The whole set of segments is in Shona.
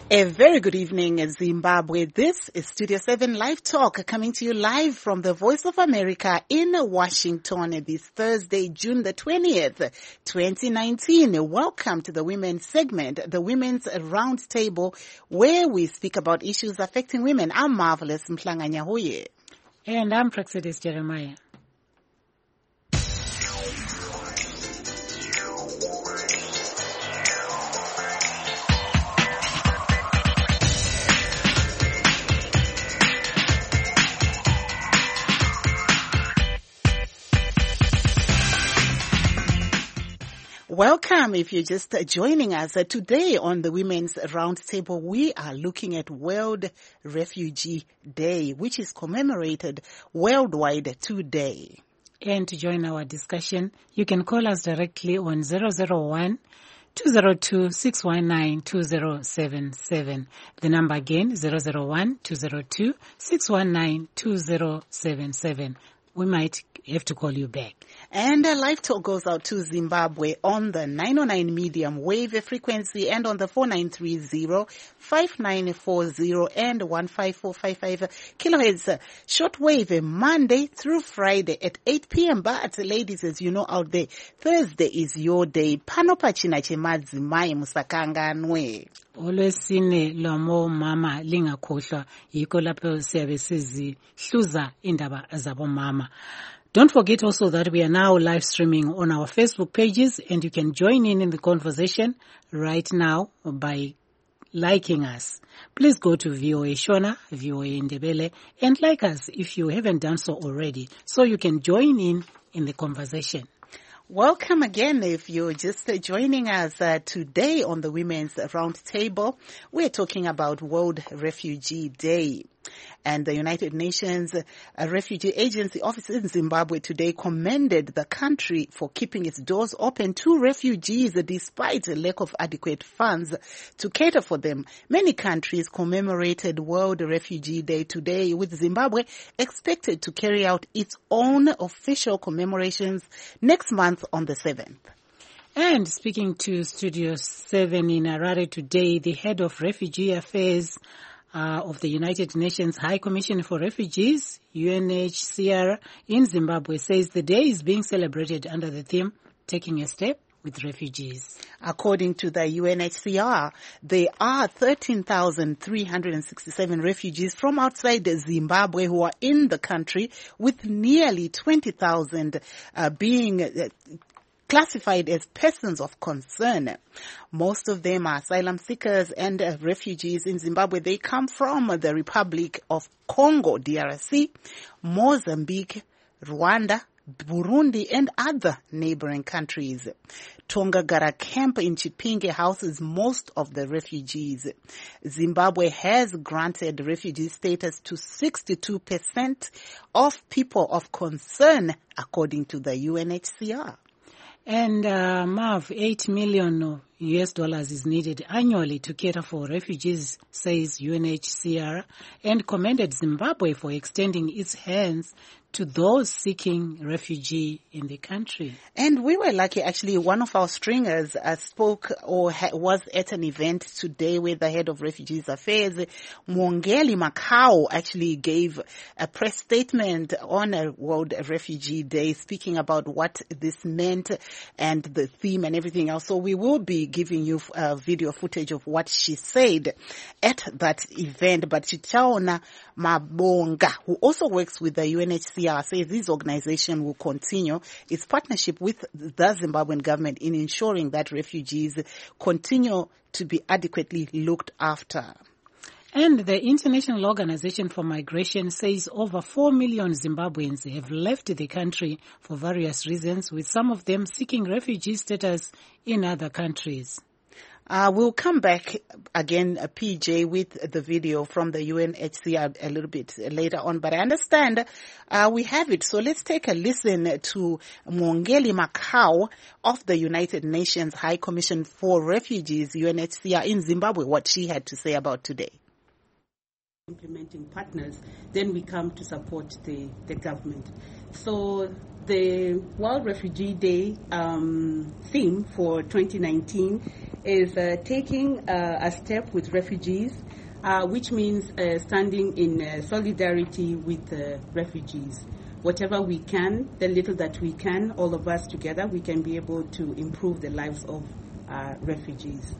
A very good evening, Zimbabwe. This is Studio 7 Live Talk coming to you live from the Voice of America in Washington this Thursday, June the 20th, 2019. Welcome to the women's segment, the Women's Roundtable, where we speak about issues affecting women. I'm Marvelous Mhlanga Nyahuye. And I'm Praxidis Jeremiah. Welcome if you're just joining us. Today on the Women's Roundtable, we are looking at World Refugee Day, which is commemorated worldwide today. And to join our discussion, you can call us directly on 001-202-619-2077. The number again, 001-202-619-2077. We might have to call you back. And Live Talk goes out to Zimbabwe on the 909 medium wave frequency and on the 4930, 5940 and 15455 kilohertz shortwave Monday through Friday at 8 p.m. But ladies, as you know out there, Thursday is your day. Panopachina chemadzimai musakanganwe. Olwesine lwamo mama lingakhohlwa yikho lapho siyabe sizihluza indaba zabo mama. Don't forget also that we are now live streaming on our Facebook pages, and you can join in the conversation right now by liking us. Please go to VOA Shona, VOA Ndebele, and like us if you haven't done so already, so you can join in the conversation. Welcome again if you're just joining us today on the Women's Roundtable. We're talking about World Refugee Day. And the United Nations Refugee Agency office in Zimbabwe today commended the country for keeping its doors open to refugees despite a lack of adequate funds to cater for them. Many countries commemorated World Refugee Day today, with Zimbabwe expected to carry out its own official commemorations next month on the 7th. And speaking to Studio 7 in Harare today, the head of Refugee Affairs of the United Nations High Commission for Refugees, UNHCR, in Zimbabwe, says the day is being celebrated under the theme, Taking a Step with Refugees. According to the UNHCR, there are 13,367 refugees from outside Zimbabwe who are in the country, with nearly 20,000 being classified as persons of concern. Most of them are asylum seekers and refugees in Zimbabwe. They come from the Republic of Congo, DRC, Mozambique, Rwanda, Burundi, and other neighboring countries. Tongagara camp in Chipinge houses most of the refugees. Zimbabwe has granted refugee status to 62% of people of concern, according to the UNHCR. And Marv, $8 million is needed annually to cater for refugees, says UNHCR, and commended Zimbabwe for extending its hands to those seeking refugee in the country. And we were lucky, actually, one of our stringers spoke or was at an event today with the head of Refugees Affairs. Mwongeli Makau actually gave a press statement on a World Refugee Day, speaking about what this meant and the theme and everything else. So we will be giving you video footage of what she said at that event. But Chichaona Mabonga, who also works with the UNHCR, says this organization will continue its partnership with the Zimbabwean government in ensuring that refugees continue to be adequately looked after. And the International Organization for Migration says over 4 million Zimbabweans have left the country for various reasons, with some of them seeking refugee status in other countries. We'll come back again, PJ, with the video from the UNHCR a little bit later on, but I understand we have it. So let's take a listen to Mwongeli Makau of the United Nations High Commission for Refugees, UNHCR, in Zimbabwe, what she had to say about today. Implementing partners, then we come to support the government. So The World Refugee Day theme for 2019 is taking a step with refugees, which means standing in solidarity with refugees. Whatever we can, the little that we can, all of us together, we can be able to improve the lives of refugees.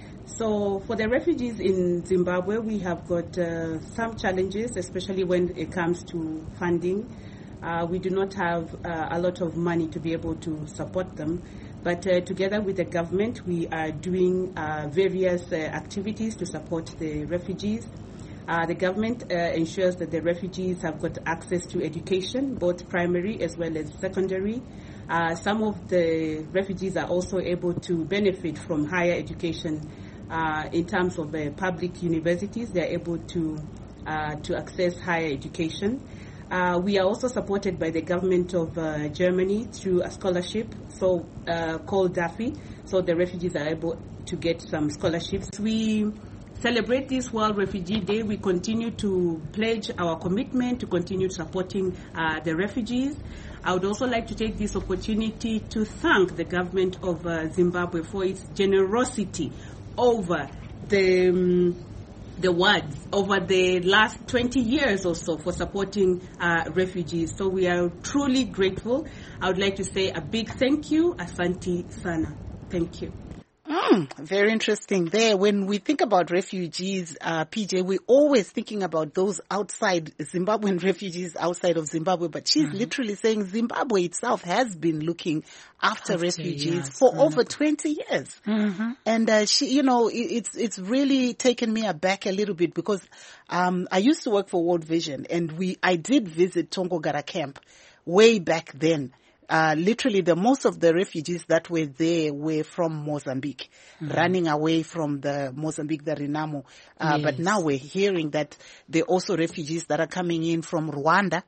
So for the refugees in Zimbabwe, we have got some challenges, especially when it comes to funding. We do not have a lot of money to be able to support them. But together with the government, we are doing various activities to support the refugees. The government ensures that the refugees have got access to education, both primary as well as secondary. Some of the refugees are also able to benefit from higher education in terms of public universities. They are able to access higher education. We are also supported by the government of Germany through a scholarship called DAFI, so the refugees are able to get some scholarships. We celebrate this World Refugee Day. We continue to pledge our commitment to continue supporting the refugees. I would also like to take this opportunity to thank the government of Zimbabwe for its generosity over the words over the last 20 years or so for supporting refugees. So we are truly grateful. I would like to say a big thank you. Asante sana. Thank you. Very interesting there. When we think about refugees, PJ, we're always thinking about those outside Zimbabwean refugees outside of Zimbabwe, but she's literally saying Zimbabwe itself has been looking after refugees for over 20 years. And she, you know, it's really taken me aback a little bit because I used to work for World Vision, and I did visit Tongogara camp way back then. Literally, most of the refugees that were there were from Mozambique, running away from the Mozambique, the Renamo. Yes. But now we're hearing that there are also refugees that are coming in from Rwanda,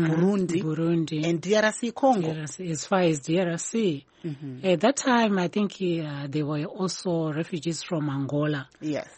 Burundi, and DRC Congo. DRC, as far as DRC. At that time, I think there were also refugees from Angola. Yes.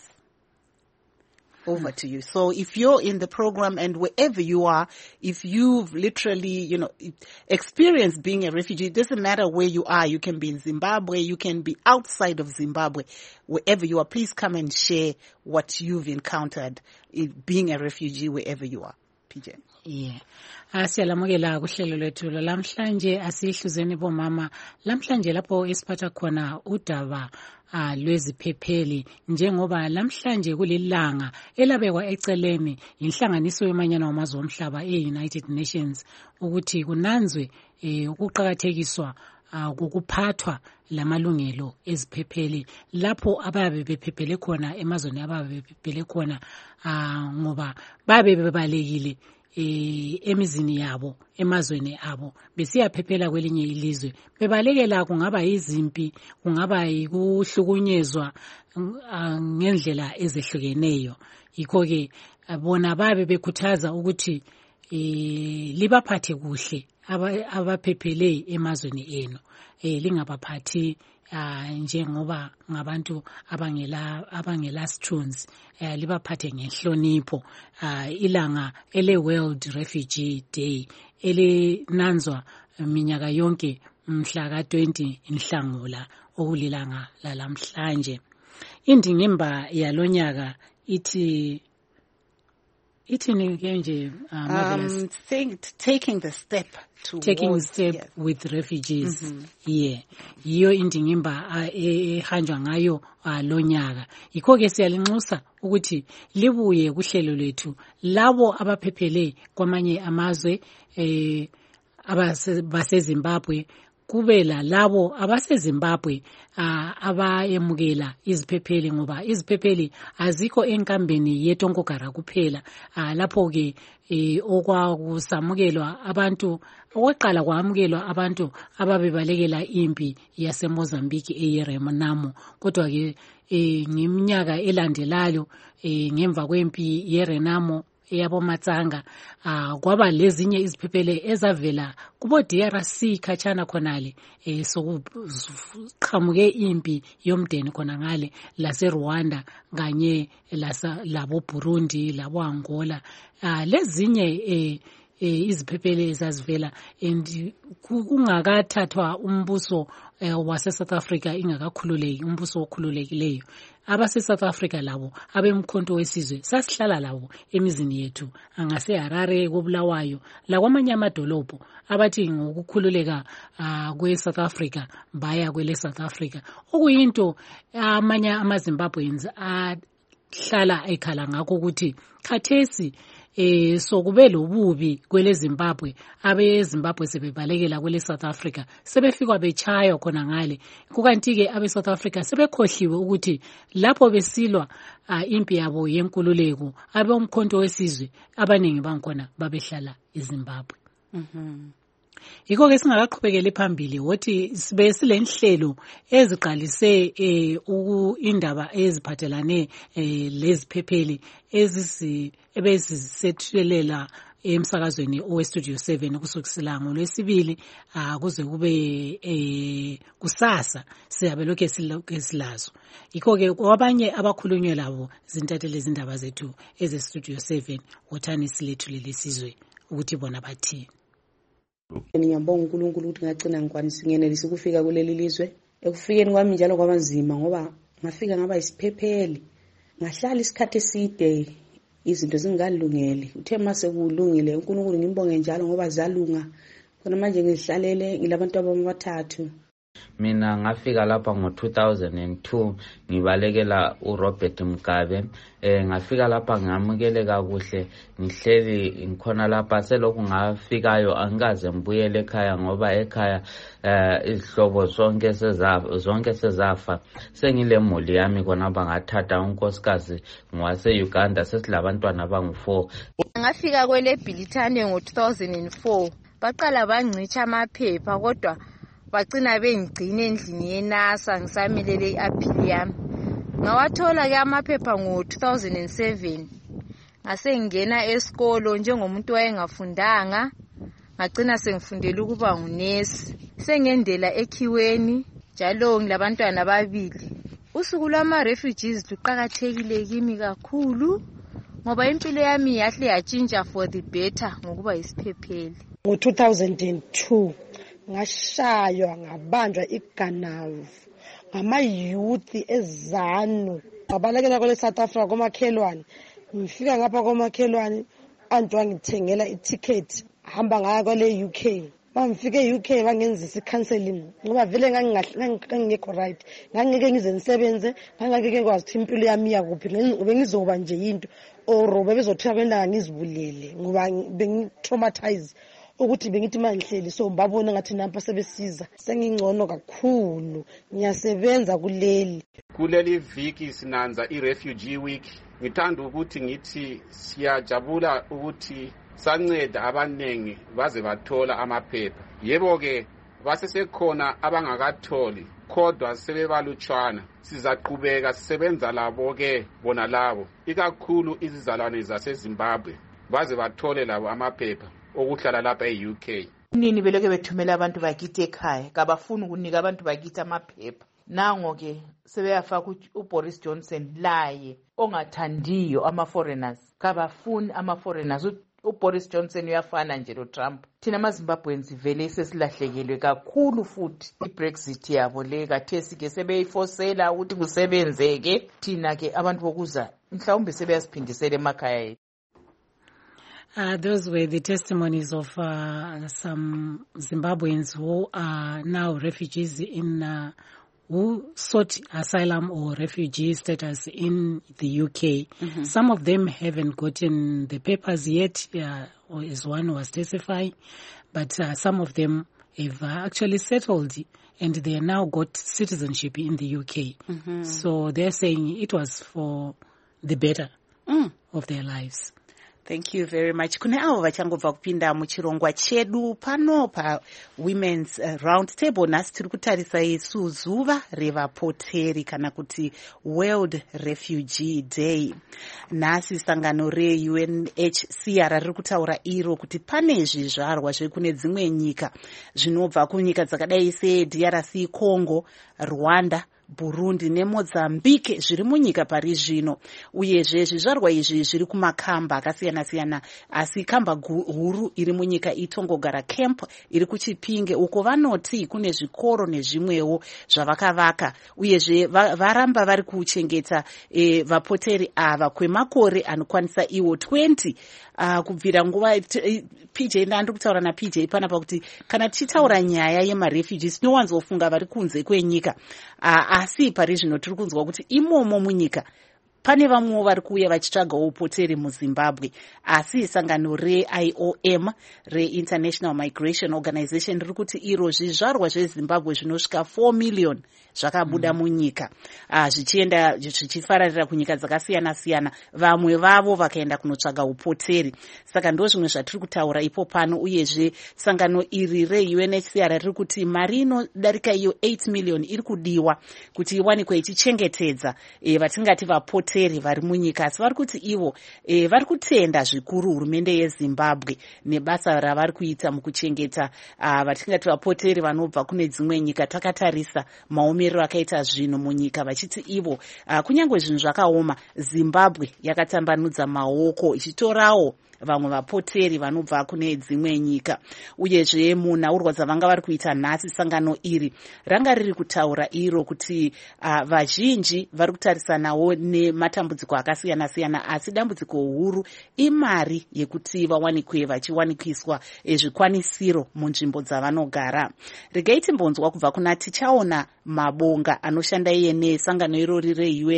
Over to you. So if you're in the program and wherever you are, if you've literally, experienced being a refugee, it doesn't matter where you are. You can be in Zimbabwe, you can be outside of Zimbabwe, wherever you are. Please come and share what you've encountered being a refugee wherever you are. PJ. Yeah. Siyalamukela kuhlelo lwethu lamhlanje asihluzeni bomama lamhlanje lapho esiphatha khona udaba lweziphepheli njengoba lamhlanje kulilanga elabekwa eceleni inhlanganiso yomanyano wamazwe omhlaba e-United Nations ukuthi kunanzwe ukuqhakathekiswa ukuphathwa lamalungelo eziphepheli lapho ababe bephephele khona emazweni ababe bephephele khona ngoba babe bebalekile emizini yabo emazweni abo besiyaphephela kwelinye ilizwe bebalekela kungaba izimpi kungaba yikuhlukunyezwa ngendlela ezehlukeneyo yikho ke bona babe bekhuthaza ukuthi libaphathe kuhle abaphephele emazweni enu lingabaphathi njengoba ngabantu abangela sithunzi libaphathe ngenhlonipho ilanga ele World Refugee Day elinanzwa minyaka yonke mhla ka-20 Nhlangula okulilanga lalamhlanje indingimba yalonyaka ithi taking the step yes. With refugees. Yeah. Yiyo indingimba ehanjwa ngayo lonyaka. Yikho ke siyalinxusa ukuthi libuye kuhlelo lwethu labo abaphephele kwamanye amazwe abaseZimbabwe kubela labo abaseZimbabwe abayemukela iziphepheli ngoba iziphepheli azikho enkambeni yeTongogara kuphela lapho ke okwakusamukelwa abantu okwaqala kwamukelwa abantu ababebalekela impi yaseMozambique eyeRenamo kodwa ke ngeminyaka elandelayo ngemva kwempi yeRenamo eyabomatsanga kwaba lezinye iziphephele ezavela kubo DRC khatshana khonale sokuqhamuke impi yomdeni khona ngale laseRwanda kanye labo Burundi labo Angola lezinye iziphepheli ezazivela and ungakathathwa umbuso wase South Africa ingakakhululeki, umbuso okhululekileyo. Abase South Africa labo abemkhonto wesizwe sasihlala labo emizini yethu angase Harare koBulawayo la kwamanye amadolobho abathi ngokukhululeka kwe South Africa baya kwele South Africa, okuyinto amanye amaZimbabweans ahlala ekhala ngakho ukuthi khathesi so kube lobubi kwele Zimbabwe, abe Zimbabwe sebebalekela kwele South Africa sebefika bechaywa khona ngale, kukanti ke abe South Africa sebekhohliwe ukuthi lapho besilwa impi yabo yenkululeko abe umkhonto wesizwe abaningi bankhona babehlala eZimbabwe. Yiko ke singakaqhubekele phambili wothi sibe silenhlelo eziqalise indaba eziphathelane leziphepheli ebezisethelela emsakazweni owestudio 7 kusukisela ngoLwesibili kuze kube kusasa siyabe lokho esilazo. Yiko ke kwabanye abakhulunywe labo zintathele izindaba zethu ezestudio 7 wothani silethulele isizwe ukuthi bona bathini. Ngiyabonga uNkulunkulu ukuthi ngagcina ngikwanisa ngenelisa ukufika kuleli lizwe. Ekufikeni kwami njalo kwabanzima ngoba ngafika ngaba isiphepheli, ngahlala isikhathi eside izinto zingalungele. Uthe mase kulungile uNkulunkulu ngimbonge njalo ngoba zalunga. Khona manje ngihlalele ngilabantu abamathathu. Mina ngafika lapha ngo2002 ngibalekela uRobert Mugabe. Ngafika lapha ngamukeleka kuhle, ngihleli ngikhona lapha. Selokhu ngafikayo angikaze ngibuyele ekhaya ngoba ekhaya izihlobo zonke sezafa. Sengilemuli yami khona bangathatha unkosikazi ngwase Uganda, sesilabantwana abangu4. Ngafika kwele Bhilithane ngo2004 baqala bangicha amaphepha kodwa bagcina bengigcina endlini yeNASA ngisamelele iappeal yami. Ngawathola ke amaphepha ngo2007 ngase ngena esikolo njengomuntu wayengafundanga, ngagcina sengifundela ukuba ngunesi. Sengendela ekhiweni njalo ngilabantwana ababili. Usuku lwama refugees luqhakathekile kimi kakhulu ngoba impilo yami yahle yatshintsha for the better ngokuba isiphepheli. Ngo2002 ngashaywa ngabanjwa iGanavu ngama-youth eZanu, ngabalekela kwele South Africa komakhelwane. Ngifika ngapha komakhelwane antwa ngithengela iticket hamba ngaya kwele UK. Bangifike eUK bangenzisa icounseling ngoba vele ngangingekho right, ngangeke ngize nisebenze, ngangeke ngikwazi ukuthi impilo yami yakuphi, bengizoba nje into or bebezothiya kwenda ngizibulele ngoba bengi-traumatize ukuthi bengithi mangihleli. So babona ngathi nampa sebesiza, sengingcono kakhulu, ngiyasebenza kuleli viki sinanza i-refugee week. Ngithanda ukuthi ngithi siyajabula ukuthi sanceda abanengi baze bathola amaphepha. Yebo ke basesekhona abangakatholi kodwa sebebalutshwana. Sizaqhubeka sisebenza labo ke bona labo, ikakhulu izizalwane zaseZimbabwe baze bathole labo amaphepha okuhlala lapha eUK. Nini beleke bethumela abantu bakithi ekhaya, kabafuni ukunika abantu bakithi amaphepha. Nango ke sebeyafaka uBoris Johnson laye ongathandiyo ama-foreigners, kabafuni ama-foreigners. uBoris Johnson uyafana nje loTrump. Thina amaZimbabweans vele sesilahlekelwe kakhulu futhi iBrexit yabo le kathesi ke sebeyifosela ukuthi kusebenzeke. Thina ke abantu bokuza mhlawumbe sebeyasiphindisela emakhaya ethu. Those were the testimonies of some Zimbabweans who are now refugees in who sought asylum or refugee status in the UK. Mm-hmm. Some of them haven't gotten the papers yet, or as one was testifying, but some of them have actually settled and they now got citizenship in the UK. Mm-hmm. So they're saying it was for the better of their lives. Thank you very much. Kune avo vachangobva kupinda muchirongwa chedu pano pa Women's Round Table. Nasi tiri kutarisa isu zuva revapoteri kana kuti World Refugee Day. Nasi sangano re-UNHCR riri kutaura iro kuti pane zvizvarwa zvekune dzimwe nyika zvinobva kunyika dzakadai seDRC, Congo, Rwanda, Burundi neMozambique zviri munyika pari zvino. Uyezve zvizvarwa izvi zviri kumakamba akasiyana-siyana, asi kamba huru iri munyika iTongogara Camp iri kuChipinge, uko vanoti kune zvikoro nezvimwewo zvavakavaka. Uyezve varamba vari kuchengeta vapoteri ava kwemakore anokwanisa iwo 20 kubvira nguva. PJ ndandiri kutaura naPJ panapa kuti kana tichitaura nyaya yemarefugees tinowanzofunga vari kunze kwenyika, asi pari zvino tiri kunzwa kuti imomo munyika pane vamwewo vari kuuya vachitsvagawo upoteri muZimbabwe. Asi sangano reIOM, reInternational Migration Organization, riri kuti iro zvizvarwa zveZimbabwe zvinosvika 4 million zvakabuda munyika, zvichienda zvichifararira kunyika dzakasiyana-siyana, vamwe vavo vakaenda kunotsvaga upoteri. Saka ndo zvimwe zvatiri kutaura ipo pano. Uyezve sangano iri reUNHCR riri kuti mari inodarika iyo 8 million iri kudiwa kuti iwanikwe ichichengetedza vatingati vapoteri vari munyika. Asi vari kuti ivo vari kutenda zvikuru hurumende yeZimbabwe nebasa ravari kuita mukuchengeta vatingati vapoteri vanobva kune dzimwe nyika. Takatarisa maomerero akaita zvinhu munyika, vachiti ivo kunyange zvinhu zvakaoma, Zimbabwe yakatambanudza maoko ichitorawo vamwe vapoteri vanobva kune dzimwe nyika. Uyezve munhaurwa dzavanga vari kuita nhasi, sangano iri ranga riri kutaura iro kuti vazhinji vari kutarisanawo nematambudziko akasiyana-siyana, asi dambudziko huru imari yekuti vawanikwe vachiwanikiswa zvikwanisiro munzvimbo dzavanogara. Regai timbonzwa kubva kuna Tichaona Mabonga anoshanda iye nesangano irori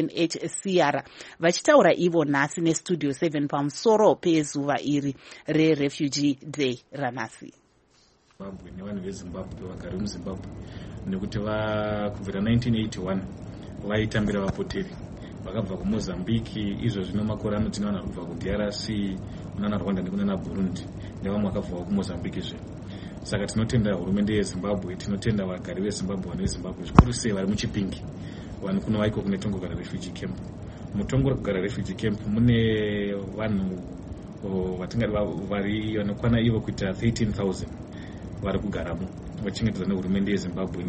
reUNHCR vachitaura ivo nhasi neStudio 7 pamusoro pezuva iri reRefugee Day ranhasi. Zimbabwe nevanhu veZimbabwe vagari muZimbabwe nekuti kubvira 1981 vaitambira vapoteri vakabva kuMozambique, izvo zvino makore anotina vana kubva kuDRC, kunana Rwanda nekunana Burundi, nevamwe vakabvawo kuMozambique zve. Saka tinotenda hurumende yeZimbabwe, tinotenda vagari veZimbabwe, vanhu veZimbabwe zvikuru sei vari muChipinge, vanhu kuno vaiko kune Tongogara Refugee Camp. MuTongogara Refugee Camp mune vanhu vatingati vari vanokwana ivo kuita 13,000 vari kugaramo vachengetedzwa nehurumende yeZimbabwe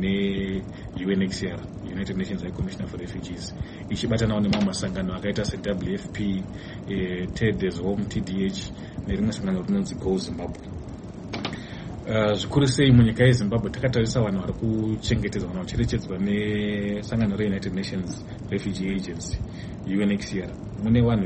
neUNHCR, United Nations High Commissioner for Refugees, ichibatanawo nemamwe masangano akaita seWFP, TED's Home, TDH nerimwe sangano rinonzi Go Zimbabwe. Zvikuru sei munyika yeZimbabwe takatarisa vanhu vari kuchengetedzwa kana kucherechedzwa nesangano reUnited Nations Refugee Agency, UNHCR. Mune vanhu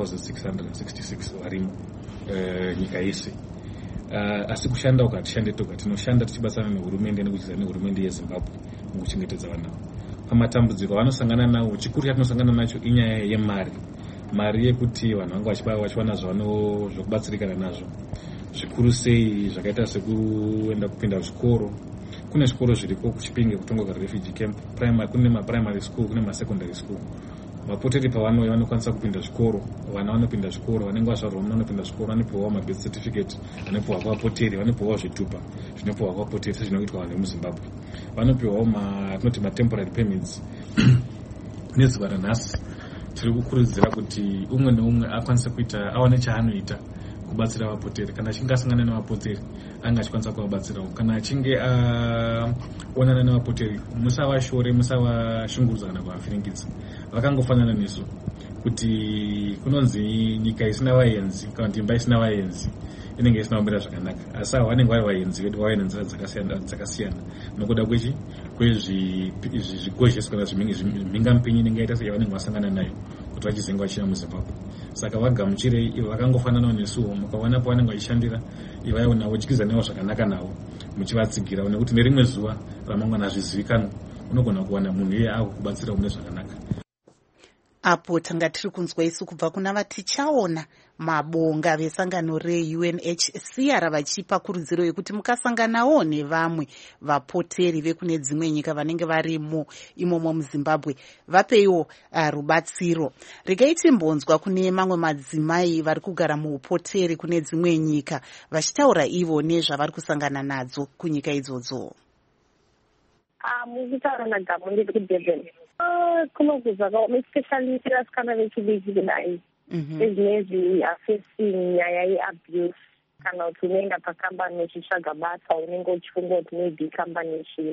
20,666 varimo nyika yese. Asi kushanda uko hatishande toga, tinoshanda tichibatsana nehurumende nekuchidzana nehurumende yeZimbabwe mukuchengetedza vanhu. Pamatambudziko vanosangana nawo, chikuru chatinosangana nacho inyaya yemari, mari yekuti vanhu vanga vachiwana zvokubatsirikana nazvo. Zvikuru sei zvakaita sekuenda kupinda zvikoro. Kune zvikoro zviriko kuChipinge kuTongogara Refugee Camp, kune maprimary school, kune masecondary school. Vapoteri pavanouya vanokwanisa kupinda zvikoro, vana vanopinda zvikoro, vanenge vazvarwa vanopinda zvikoro, vanopiwawo mabirth certificate, vanopiwa kwavapoteri, vanopiwawo zvitupa zvinopiwa kwavapoteri sezvinoitwa vanhu vemuZimbabwe. Vanopiwawo tinoti matemporary permits. Nezuva ranhasi tiri kukurudzira kuti umwe neumwe akwanise kuita awane chaanoita kubatsira vapoteri. Kana achinge asangana nevapoteri anga achikwanisa kuvabatsirawo. Kana achinge aonana nevapoteri musavashore, musavashungurudza kana kuvavhiringidza. Vakangofanana nesu kuti kunonzi nyika isina vaenzi kana kuti imba isina vaenzi inenge isina kumira zvakanaka. Asi vanenge vari vaenzi vedu vauya nenzira dzakasiyana nokuda kwezvigozhesi kana zvimhingamupinyi inenge yaita seyavanenge vasangana nayo kuti vachizenga vachina muZimbabwe. Saka vagamuchirei ivo vakangofananawo nesuwo, mukaona pavanenge vachishandira ivaiwo navo chikwiza navo zvakanaka navo muchivatsigirawo, nekuti nerimwe zuva ramangwana hazvizivikanwa unogona kuwana munhu iye akukubatsira mune zvakanaka. Apo tanga tiri kunzwa isu kubva kuna vatichaona Mabonga vesangano reUNHCR vachipa kurudziro yekuti mukasanganawo nevamwe vapoteri vekune dzimwe nyika vanenge varimo imomo muZimbabwe vapeiwo rubatsiro. Regai timbonzwa kune mamwe madzimai vari kugara muupoteri kune dzimwe nyika vachitaura ivo nezvavari kusangana nadzo kunyika idzodzo. Mukutaura nagamo ndiri kuDurban. Kunokuza kaoma especially vasikana vechidiki kudai ezvinezvi afecting nyaya yeabuse, kana kuti unoenda pakambani uchitsvaga basa unenge uchifunga kuti maybe kambani chini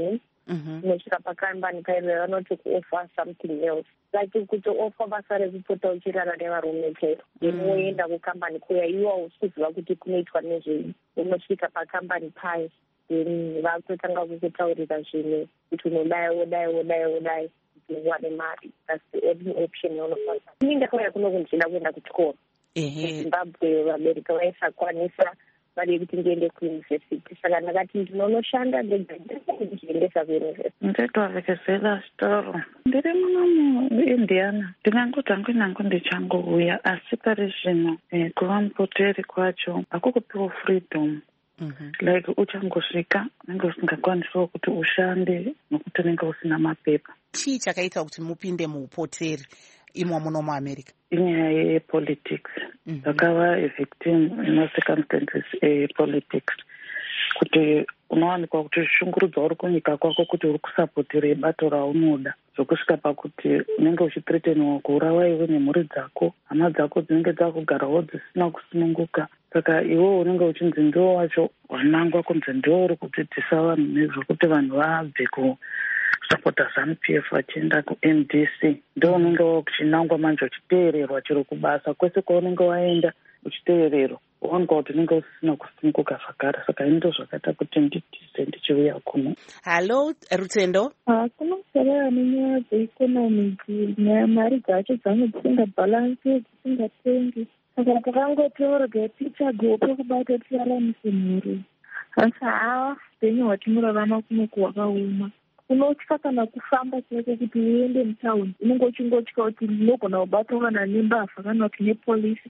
unosvika pakambani paire vanoti kuoffer something else like kuti offer basa rekupota uchirara nevarume chero woenda kukambani kuya iwo hausiziva kuti kunoitwa nezvei unosvika pakambani paye then vakutotanga kukutaurira zvimwe kuti unodai wodai kuti uwane mari. That's the only option yaunofamba. Ini ndakauya kuno kundichida kuenda kuchikoro muzimbabwe vabereka vaisakwanisa mari yekuti ndiende kuyunivhesiti saka ndakati ndinonoshanda ndichiendesa kuyunivhesiti. ndetwavekezela storo ndiri muno muindiana ndingangoti hangu nangu ndichangouya asi pari zvino kuva mupoteri kwacho hakukupiwa freedom. Like uchangosvika unenge usingakwanisiwo kuti ushande nokuti unenge usina mapepa. Chii chakaita kuti mupinde muupoteri imwe muno muamerica? Inyaya yepolitics. Vakava evictim emacircumstances epolitics kuti unowanikwa kuti zvishungurudza uri kunyika kwako kuti uri kusapotera bato raunoda zvokusvika pakuti unenge uchithreateniwa kuurawa iwe nemhuri dzako, hama dzako dzinenge dzakugarawo dzisina kusununguka. Saka iwewo unenge uchinzi ndiwo wacho wanangwa kunzi ndiwo uri kudzidzisa vanhu nezvokuti vanhu vabve kusapota ZANU-PF vachienda kuMDC. Ndiwo unenge wauchinangwa manje uchiteererwa chero kubasa kwese kwaunenge waenda uchiteererwa waonekwa kuti unenge usina kusununguka zvakare. Saka ndo zvakaita kuti nditize ndichiuya kuno. Halo Rutendo. Kunoserera nenyaya dzeikonomi nyaya mari dzacho dzange dzisingabhalansi dzisingatengi saka takangotorga tichagope kubata tiraramise mhuri. Asi hawa upenyu hwatinorarama kuno kuhwakaoma. Unotya kana kufamba chete kuti uende mutaundi unenge uchingotya kuti ndinogona kubatwa kana nembavha kana kuti nepolisi.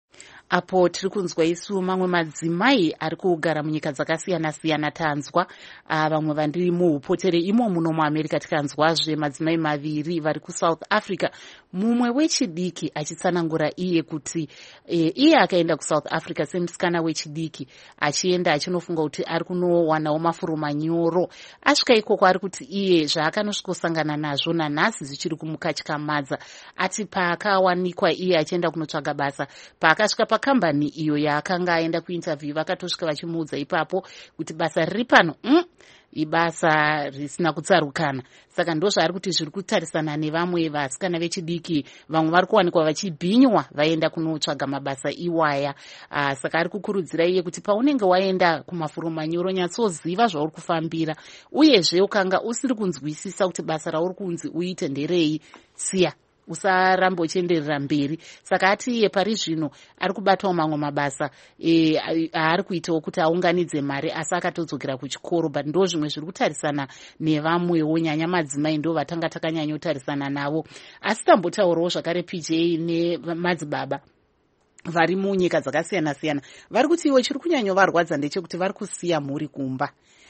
Apo tiri kunzwa isu mamwe madzimai ari kugara munyika dzakasiyana-siyana tanzwa vamwe vandiri muupoteri imo muno muamerica tikanzwazve madzimai maviri vari kuSouth Africa, mumwe wechidiki achitsanangura iye kuti iye akaenda kuSouth Africa semusikana wechidiki achienda achinofunga kuti ari kunowanawo mafuro manyoro. Asvika ikoko ari kuti iye zvaakanosvikosangana nazvo nanhasi zvichiri kumukatyamadza. Ati paakawanikwa iye achienda kunotsvaga basa, paakasvika pakambani iyo yaakanga aenda kuinterview vakatosvika vachimuudza ipapo kuti basa riri pano ibasa risina kutsarukana. Saka ndo zvaari kuti zviri kutarisana nevamwe vasikana vechidiki vamwe vari kuwanikwa vachibhinywa vaenda kunotsvaga mabasa iwaya. Saka ari kukurudzira iye kuti paunenge waenda kumafuro manyoro nyatsoziva zvauri kufambira, uyezve ukanga usiri kunzwisisa kuti basa rauri kunzi uite nderei, siya usaramba uchienderera mberi. Saka ati iye pari zvino ari kubatawo mamwe mabasa aari kuitawo kuti aunganidze mari, asi akatodzokera kuchikoro. But ndo zvimwe zviri kutarisana nevamwewo, nyanya madzimai ndo vatanga takanyanyotarisana navo. Asi tambotaurawo zvakare PJ nemadzibaba vari munyika dzakasiyana-siyana vari kuti iwe chiri kunyanyovarwadza ndechekuti vari kusiya mhuri kumba.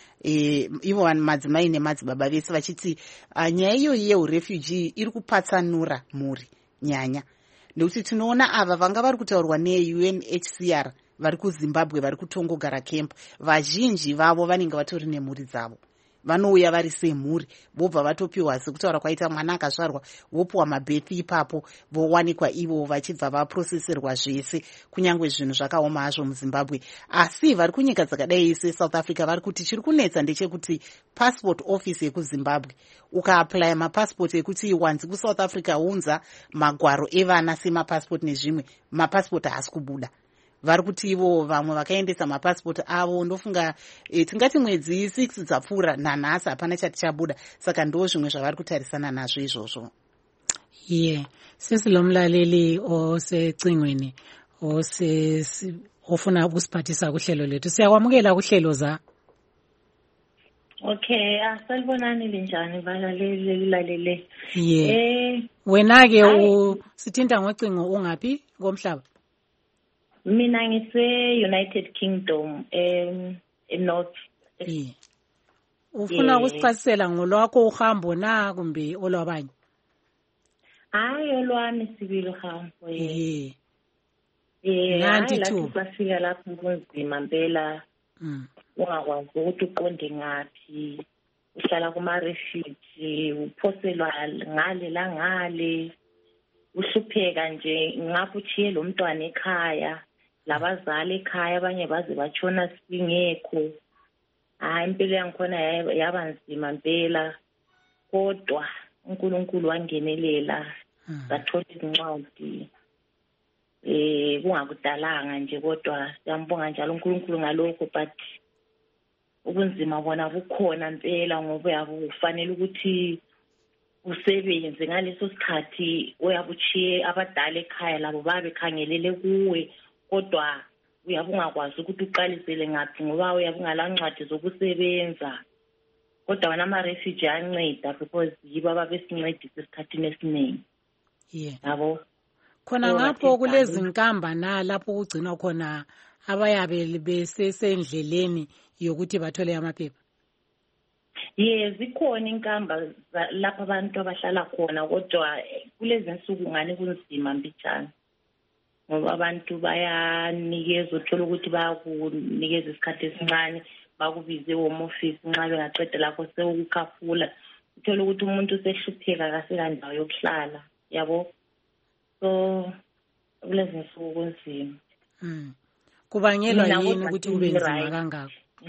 Ivo madzimai nemadzibaba vese vachiti nyaya iyoyi yeurefugee iri kupatsanura mhuri nyanya, nekuti tinoona ava vanga vari kutaurwa neUNHCR vari kuZimbabwe vari kutongogara kemp, vazhinji vavo vanenge vatori nemhuri dzavo. Vanouya vari semhuri vobva vatopiwa sekutaura kwaita mwana akazvarwa vopiwa mabhethi ipapo vowanikwa ivo vachibva vaproseserwa zvese, kunyange zvinhu zvakaoma hazvo muZimbabwe. Asi vari kunyika dzakadai seSouth Africa vari kuti chiri kunetsa ndechekuti passport office yekuZimbabwe ukaaplya mapassport ekuti wanzi kuSouth Africa unza magwaro evana semapassport nezvimwe, mapassport haasi kubuda. Vari kuti ivo vamwe vakaendesa mapasipoti avo ndofunga tingati mwedzi 6 dzapfuura nanhasi hapana chati chabuda. Saka ndo zvimwe zvavari kutarisana nazvo izvozvo. Sisi lo mlaleli osecingweni ofuna ukusiphathisa kuhlelo lethu, siyakwamukela kuhlelo za. Okay, salibonani linjani balaleli lalele. Wena ke sithinta ngocingo ungaphi komhlaba? Mina ngise-United Kingdom North. Ufuna ukusichasisela ngolwakho uhambo na kumbe olwabanye? Hayi, olwami sibili uhambo. Nanti tu bafika lapho kunzima mpela. Ungakwazi ukuthi uqonde ngaphi, uhlala kuma-refugee, uphoselwa ngale langale, uhlupheka nje ngapho uchiye lo mntwana ekhaya, labazali ekhaya abanye baze batshona singekho. hayi impilo yangikhona yaba nzima mpela, kodwa uNkulunkulu wangenelela sathola izincwadi kungakudalanga nje, kodwa siyambonga njalo uNkulunkulu ngalokho. But ubunzima bona bukhona mpela, ngoba uyabufanele ukuthi usebenze ngaleso sikhathi, uyabuchiye abadala ekhaya labo babekhangelele kuwe, kodwa uyabungakwazi ukuthi uqalisele ngaphi ngoba uyabungala ncwadi zokusebenza. Kodwa wena ama-refugee anceda because yibo ababesincedisa esikhathini esiningi. Yabo khona ngapho kulezi nkamba lapho kugcinwa khona abayabe besesendleleni yokuthi bathole amaphepha. Zikhona inkamba lapho abantu abahlala khona, kodwa kulezi nsuku ngani kunzima mbijana, ngoba abantu bayanikeza, uthola ukuthi bayakunikeza isikhathi esincane, bakubize home office nxa bengaqeda lapho sewukukhafula, uthola ukuthi umuntu usehlupheka kaselandawo yokuhlala, yabo. So kulezi nsuku kunzima. Kubangelwa yini ukuthi kube nzima kangako?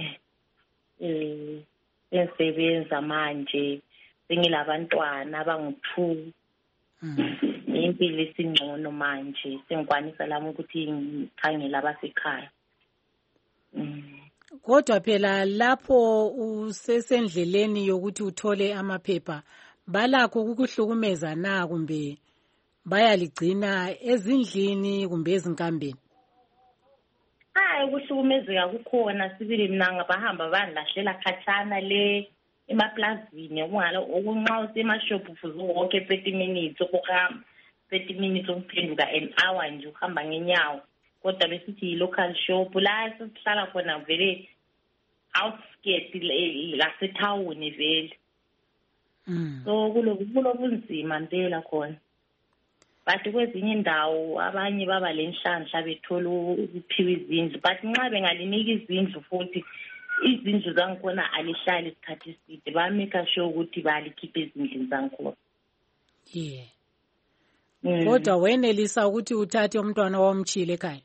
Sengisebenza manje, sengilabantwana abangu-2. Impilo isingcono manje, sengikwanisa lami ukuthi ngikhangele abasekhaya. Kodwa phela lapho usesendleleni yokuthi uthole amaphepha, balakho ukukuhlukumeza na kumbe bayaligcina ezindlini kumbe ezinkambeni? Hayi, ukuhlukumezeka kukhona sibili. Mina ngabahamba bandilahlela khatshana le emaplazini, okunxa usemashophu ufuze wonke 30 minutes ukuhamba, 30 minutes ukuphenduka, an hour nje uhamba ngenyawo. Kodwa besithi yi-local shop la sesihlala khona vele outskirts lasethawuni vele. So kulobunzima mpela khona. But kwezinye indawo abanye baba lenhlanhla bethola ukuphiwa izindlu, but nxa bengalinika izindlu futhi izindlu zangikhona alihlali isikhathi eside, bameka sure ukuthi balikhiphe ezindlini zangikhona. Kodwa wenelisa ukuthi uthathe umntwana womchile ekhaya?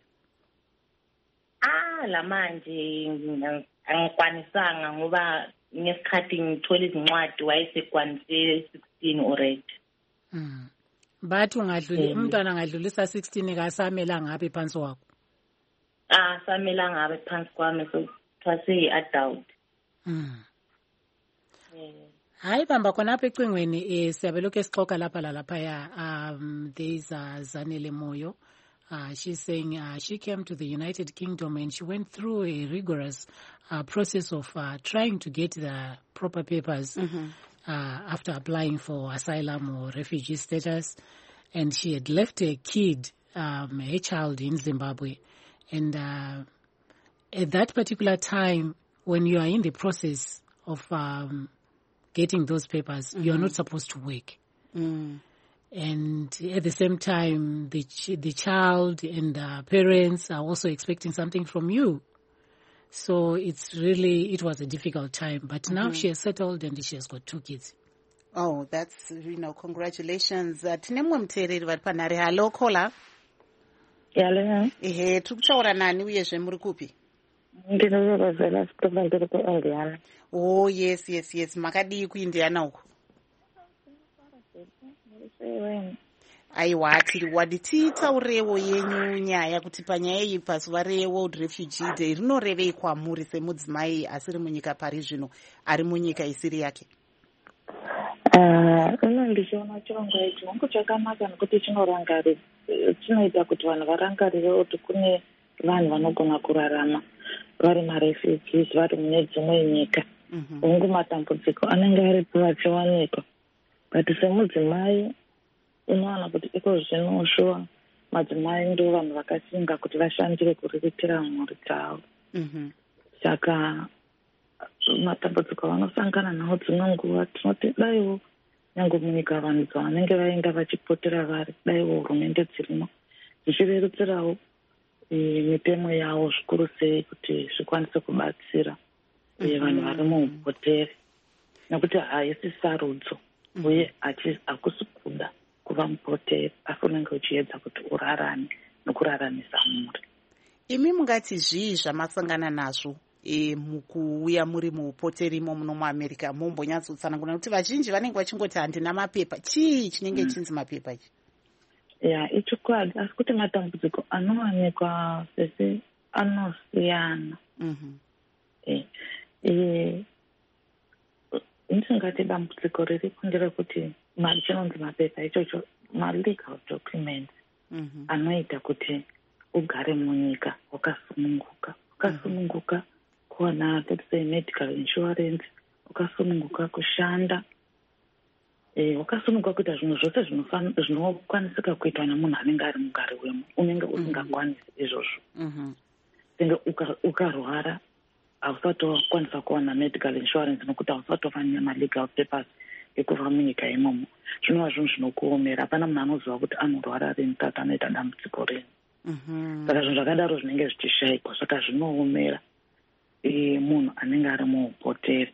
Lamanje angikwanisanga ngoba ngesikhathi ngithola izincwadi wayesekwanise 16 already. Bathi umntwana angadlulisa 16 kasamela ngabe phansi wakho? Samela ngabe phansi kwami, so kuthiwa adult. Hayi bamba khonapha ecingweni siyabe lokhu esixoxa lapha lalaphaya. There is Zanele Moyo. She's saying she came to the United Kingdom and she went through a rigorous process of trying to get the proper papers after applying for asylum or refugee status. And she had left a kid, a child in Zimbabwe. And at that particular time, when you are in the process of getting those papers, you are not supposed to work. And at the same time, the child and the parents are also expecting something from you. So it was a difficult time. But now she has settled and she has got 2 kids. Oh, that's, congratulations. Tinemwe mtereri vari panhare. Hello, caller. Hello. Tiri kutaura nani uyezve muri kupi? Ndinorovera Sitova ndiri kuIndiana. Oh, yes. Makadii kuIndiana uko? Aiwa, tiri wadi titaurewo yenyu nyaya kuti panyaya iyi pazuva reWorld Refugee Day rinorevei kwamuri semudzimai asiri munyika pari zvino, ari munyika isiri yake? Ndichiona chirongwa ichi hongu chakanaka nekuti chinoita kuti vanhu varangarire kuti kune vanhu vanogona kurarama vari marefugees vari mune dzimwe nyika. Hongu matambudziko anenge aripo vachiwanikwa, but semudzimai unowana kuti iko zvino shuwa madzimai ndo vanhu vakasinga kuti vashandire kuriritira mhuri dzavo. Saka matambudziko vanosangana nawo dzimwe nguva tinoti daiwo nyange munyika vanhu vanenge vaenda vachipotera vari, daiwo hurumende dzirimo dzichirerutsirawo mitemo yavo zvikuru sei kuti zvikwanise kubatsira vanhu vari muupoteri, nekuti haisi sarudzo uye hakusi kuda kuva mupoteri, asi unenge uchiedza kuti urarame nokuraramisa mhuri. Imi mungati zvii zvamasangana nazvo mukuuya muri muupoteri imo muno muamerica mumbonyatsotsanangura kuti vazhinji vanenge vachingoti handina mapepa. Chii chinenge chinzi mapepa ichi? ichokwadi, asi kuti matambudziko anowanikwa sese anosiyana. Ndingati dambudziko riri kundira kuti chinonzi mapepa ichocho ma-legal documents anoita kuti ugare munyika wakasununguka kuwana let's say medical insurance, wakasununguka kushanda, wakasununguka kuita zvinhu zvose zvinokwanisika kuitwa nemunhu anenge ari mugari wemo, unenge usingakwanisi izvozvo. Senge ukarwara hausati wakwanisa kuwana medical insurance nokuti hausati wafanya ma-legal papers ekuva munyika imomo, zvinova zvinhu zvinokuomera. Hapana munhu anoziva kuti anorwara rini tata anoita dambudziko rini. Saka zvinhu zvakadaro zvinenge zvichishayikwa, saka zvinoomera munhu anenge ari muupoteri.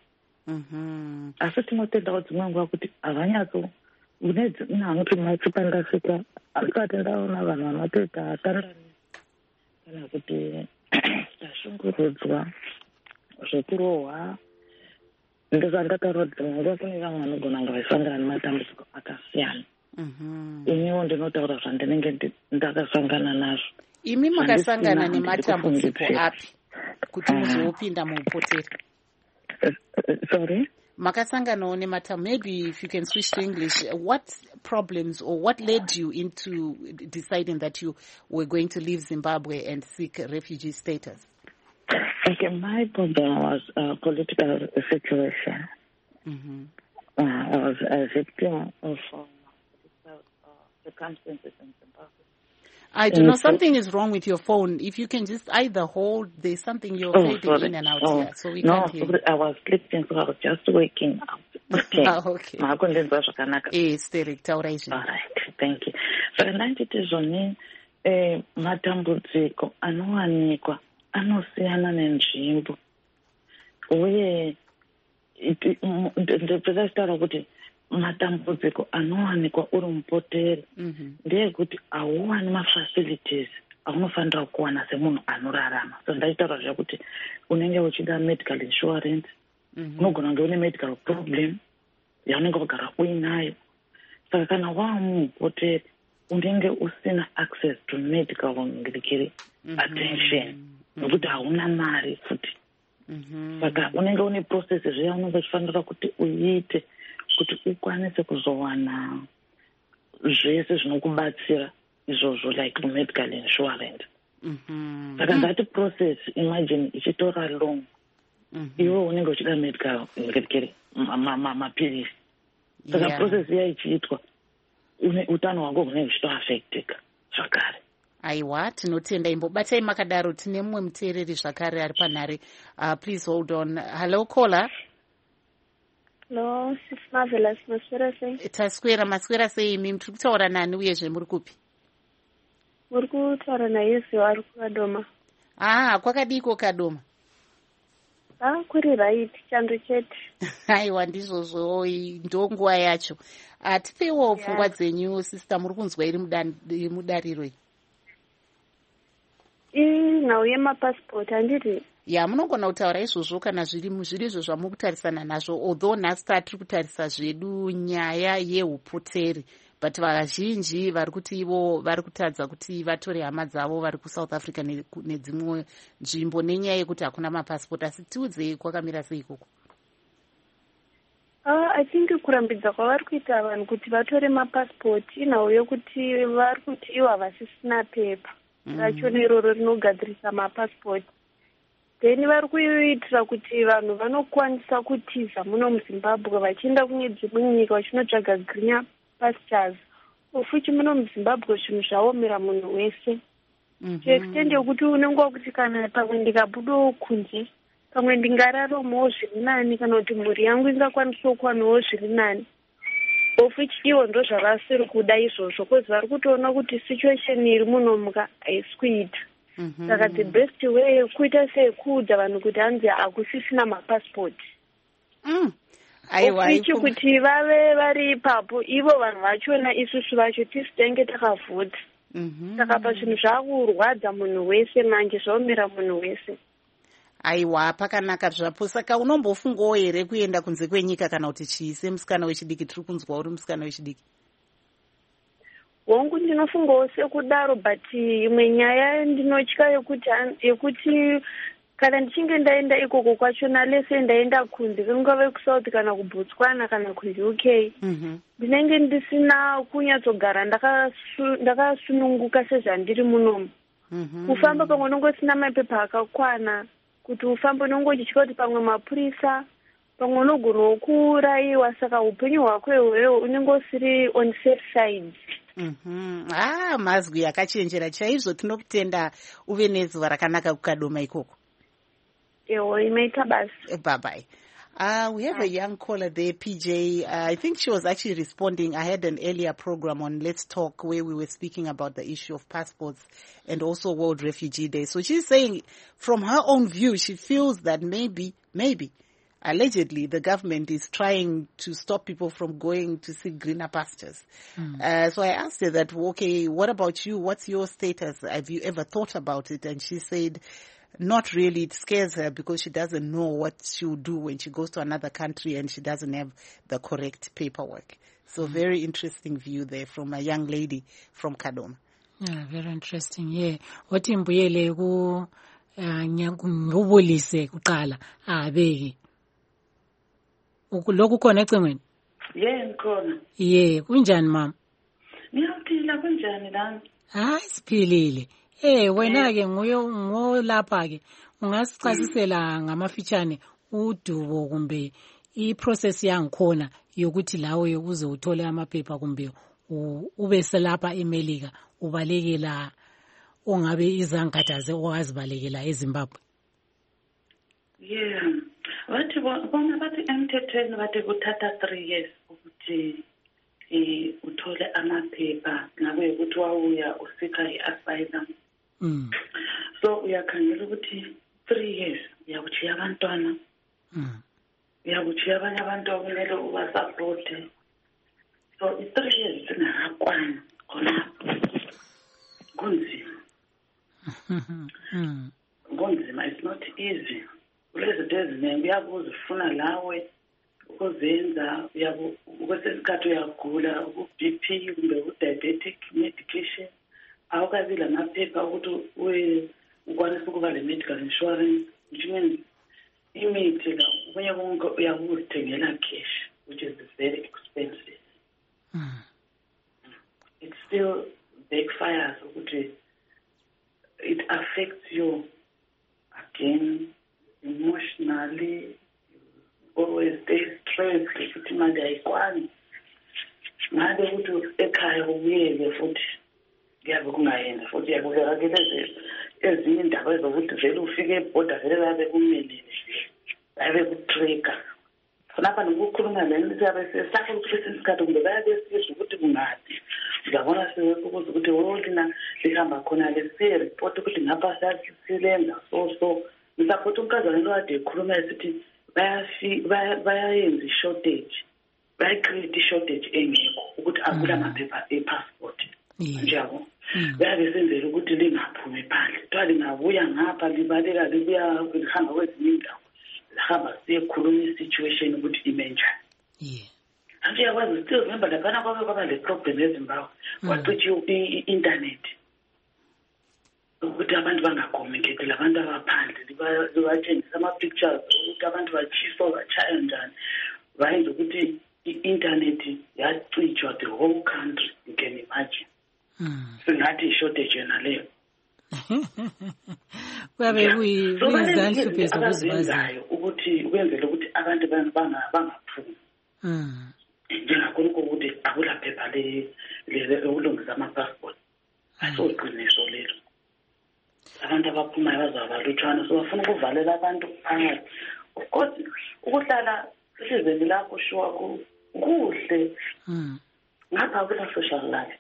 Asi tinotendawo dzimwe nguva kuti havanyatso une dzimwe anoti matsi pandasvika asati ndaona vanhu vanotoita atandani kana kuti tashungurudzwa zvekurohwa. Ndozvandataura kuti nguva kune vamwe vanogona kunge vaisangana nematambudziko akasiyana. Iniwo ndinotaura zvandinenge ndakasangana nazvo. Imi makasangana nematambudziko api kuti muzopinda muupoteri? Sorry? Makasanganawo maybe if you can switch to English, what problems or what led you into deciding that you were going to leave Zimbabwe and seek refugee status? Okay, my problem was political situation. I was a victim of political circumstances in Zimbabwe. I don't know, something is wrong with your phone. If you can just either hold, there's something you're fading in and out here, so we can't hear you. I was sleeping, so I was just waking up. Okay. Okay. Yes, all right, thank you. So, ndanditi zvoni matambudziko anowanikwa anosiyana nenzvimbo, uye ndopedza kutaura kuti matambudziko anowanikwa uri mupoteri ndeyekuti hauwani mafacilities aunofanira kuwana semunhu anorarama. So ndachitaura zvekuti unenge uchida medical insurance, unogona kunge une medical problem yaunenge wagara uinayo. Saka kana waamupoteri unenge usina access to medical attention nokuti hauna mari futi. Saka unenge une process zviya unenge uchifanira kuti uyiite kuti ukwanise kuzowana zvese zvinokubatsira izvozvo like medical insurance. Saka ndati process imagine ichitora long, iwe unenge uchida medical mapirisi. Saka process iya ichiitwa utano hwako hunenge uchitoaffectika zvakare. Aiwa, tinotenda. Imbobatai makadaro, tine mumwe muteereri zvakare ari panhare. Please hold on. Hello, caller. No, it's marvelous. Maswera sei? Taswera, maswera sei imi? Muri kutaura nani uyezve muri kupi? Muri kutaura naYesu ari kuKadoma. Kwakadiko Kadoma? Kuri right, chando chete. Aiwa, ndizvozvo, ndonguva yacho. Tipewo pfungwa dzenyu, sister, muri kunzwa iri mudariro? Nhau yemapassport handiti? Munogona kutaura izvozvo kana zvirizvo zvamuri kutarisana nazvo, although nhasi tiri kutarisa zvedu nyaya yeupoteri, but vazhinji vari kuti ivo vari kutadza kuti vatore hama dzavo vari kuSouth Africa nedzimwe nzvimbo nenyaya yekuti hakuna mapassport. Asi tiudzei kwakamira sei ikoko? I think kurambidza kwavari kuita vanhu kuti vatore mapassport nhau yokuti vari kuti ivo havasisina pepa racho neroro rinogadzirisa mapassport. Then vari kuitira kuti vanhu vanokwanisa kutiza muno muZimbabwe vachienda kune dzimwe nyika vachinotsvaga green pastures. Ufuchi muno muZimbabwe zvinhu zvaomera munhu wese. To extend yokuti unenge wakuti kana pamwe ndikabudawo kunze, pamwe ndingararamowo zviri nani, kana kuti mhuri yangu ingakwanisawo kuwanawo zviri nani. Ufuchi ivo ndo zvavasiri kuda izvozvo, kozi vari kutoona kuti situation iri muno muka haisi kuita. Saka the best way kuita sekuudza vanhu kuti hanzi hakusisina mapassport. Ufichi kuti vave vari ipapo, ivo vanhu vachona isusu vacho tisitenge takavhota. Saka pazvinhu zvakurwadza munhu wese manje, zvaomera munhu wese. aiwa pakanaka zvapo. Saka unombofungawo here kuenda kunze kwenyika kana kuti chii semusikana wechidiki? Tiri kunzwa uri musikana wechidiki. Hongu ndinofungawo sekudaro, but imwe nyaya ndinotya yekuti kana ndichinge ndaenda ikoko kwachona lese ndaenda kunze kungave kuSouth kana kuBotswana kana kuUK, ndinenge ndisina kunyatsogara ndakasununguka sezvandiri munomu. Kufamba pamwe unongosina mapepa akakwana, kuti ufambe unongo uchitya kuti pamwe mapurisa, pamwe unogonawo kuurayiwa, saka upenyu hwako ihweyo unenge usiri on safe side. Mazwi akachenjera chaizvo. Tinokutenda, uve nezuva rakanaka kuKadoma ikoko. Ewo, imeita basi. Bye bye. We have a young caller there, PJ. I think she was actually responding. I had an earlier program on Let's Talk where we were speaking about the issue of passports and also World Refugee Day. So she's saying from her own view, she feels that maybe, allegedly, the government is trying to stop people from going to seek greener pastures. So I asked her that, okay, what about you? What's your status? Have you ever thought about it? And she said, not really. It scares her because she doesn't know what she'll do when she goes to another country and she doesn't have the correct paperwork. So very interesting view there from a young lady from Kadoma. Yeah, very interesting. Yeah. What imbuyele ku ngubulise kuqala abeki. Lokhu khona ecengweni? Ngikhona. Kunjani mama? Ngiyaphila, kunjani lana? Siphilile. Wena ke ngolapha ke ungasichasisela ngamafitshane udubo kumbe iprocess yangikhona yokuthi lawe uze uthole amaphepha kumbe ube selapha eMelika ubalekela ongabe izangathaze owazibalekela eZimbabwe? Bathi bona bathi emthethweni bathi kuthatha 3 years ukuthi uthole amaphepha ngabe ukuthi wawuya usika i-asylum. So uyakhangela ukuthi 3 years uyakuchiya abantwana, uyakuchiya abanye abantu okumele ubasapothe. So 3 years singakwana khonapho kunzima. Kunzima, it's not easy. Kulezinto eziningi uyabuza ufuna lawe ukuzenza, kwesesikhathi uyagula uku-BP kumbe u-diabetic medication, awukabi la maphepha ukuthi ukwanisa ukuba le-medical insurance, which means imithi la okunye konke uyakuzithengela cash, which is very expensive. It still backfires ukuthi it affects you again emotionally. Always stay stressed ukuthi manje ayikwani ngabe ukuthi ekhaya ubuyele futhi kuyabe kungayenza futhi yakuvela ke ezinye indaba ezokuthi vele ufike ebhoda vele babe kumelele babe kutrigger khonapha nokukhuluma lento siyabe sesakhe ukuthi isikhathi kumbe bayabe sisho ukuthi kungaphi uzabona sekukuza ukuthi lina lihamba khona lesiye report ukuthi ngapha sasilenza so ngisaphothi umkazana lo ade ekhuluma esithi bayayenza i-shortage, bayacreate i-shortage engekho ukuthi akula maphepha e-passport njalo. Bayabe senzela ukuthi lingaphumi phandle, kuthiwa lingabuya ngapha libaleka lihamba kwezinye indawo, lihamba siyekhuluma i-situation ukuthi ime njani. Nje yakwazi still remember laphana kwaba le-problem eZimbabwe kwacithi i-internet ukuthi abantu bangakommunicate, labantu abaphandle libatshengisa ama-pictures ukuthi abantu batshisa batshaya njani, bayenza ukuthi i-internet yacitshwa the whole country. You can imagine. Singathi i-shortage yona leyo. Kuyabe kuyizanhluphe zokuzibazayo ukuthi ukwenzela ukuthi abantu bangaphumi. Njengakhona ukuthi akula phepha lokulungisa ama-passport. Asoqiniso lelo. Abantu abaphumayo bazabalutshwana, so bafuna ukuvalela abantu phakathi. Of course ukuhlala esizweni lakho shuwa kuhle ngapha kula social life.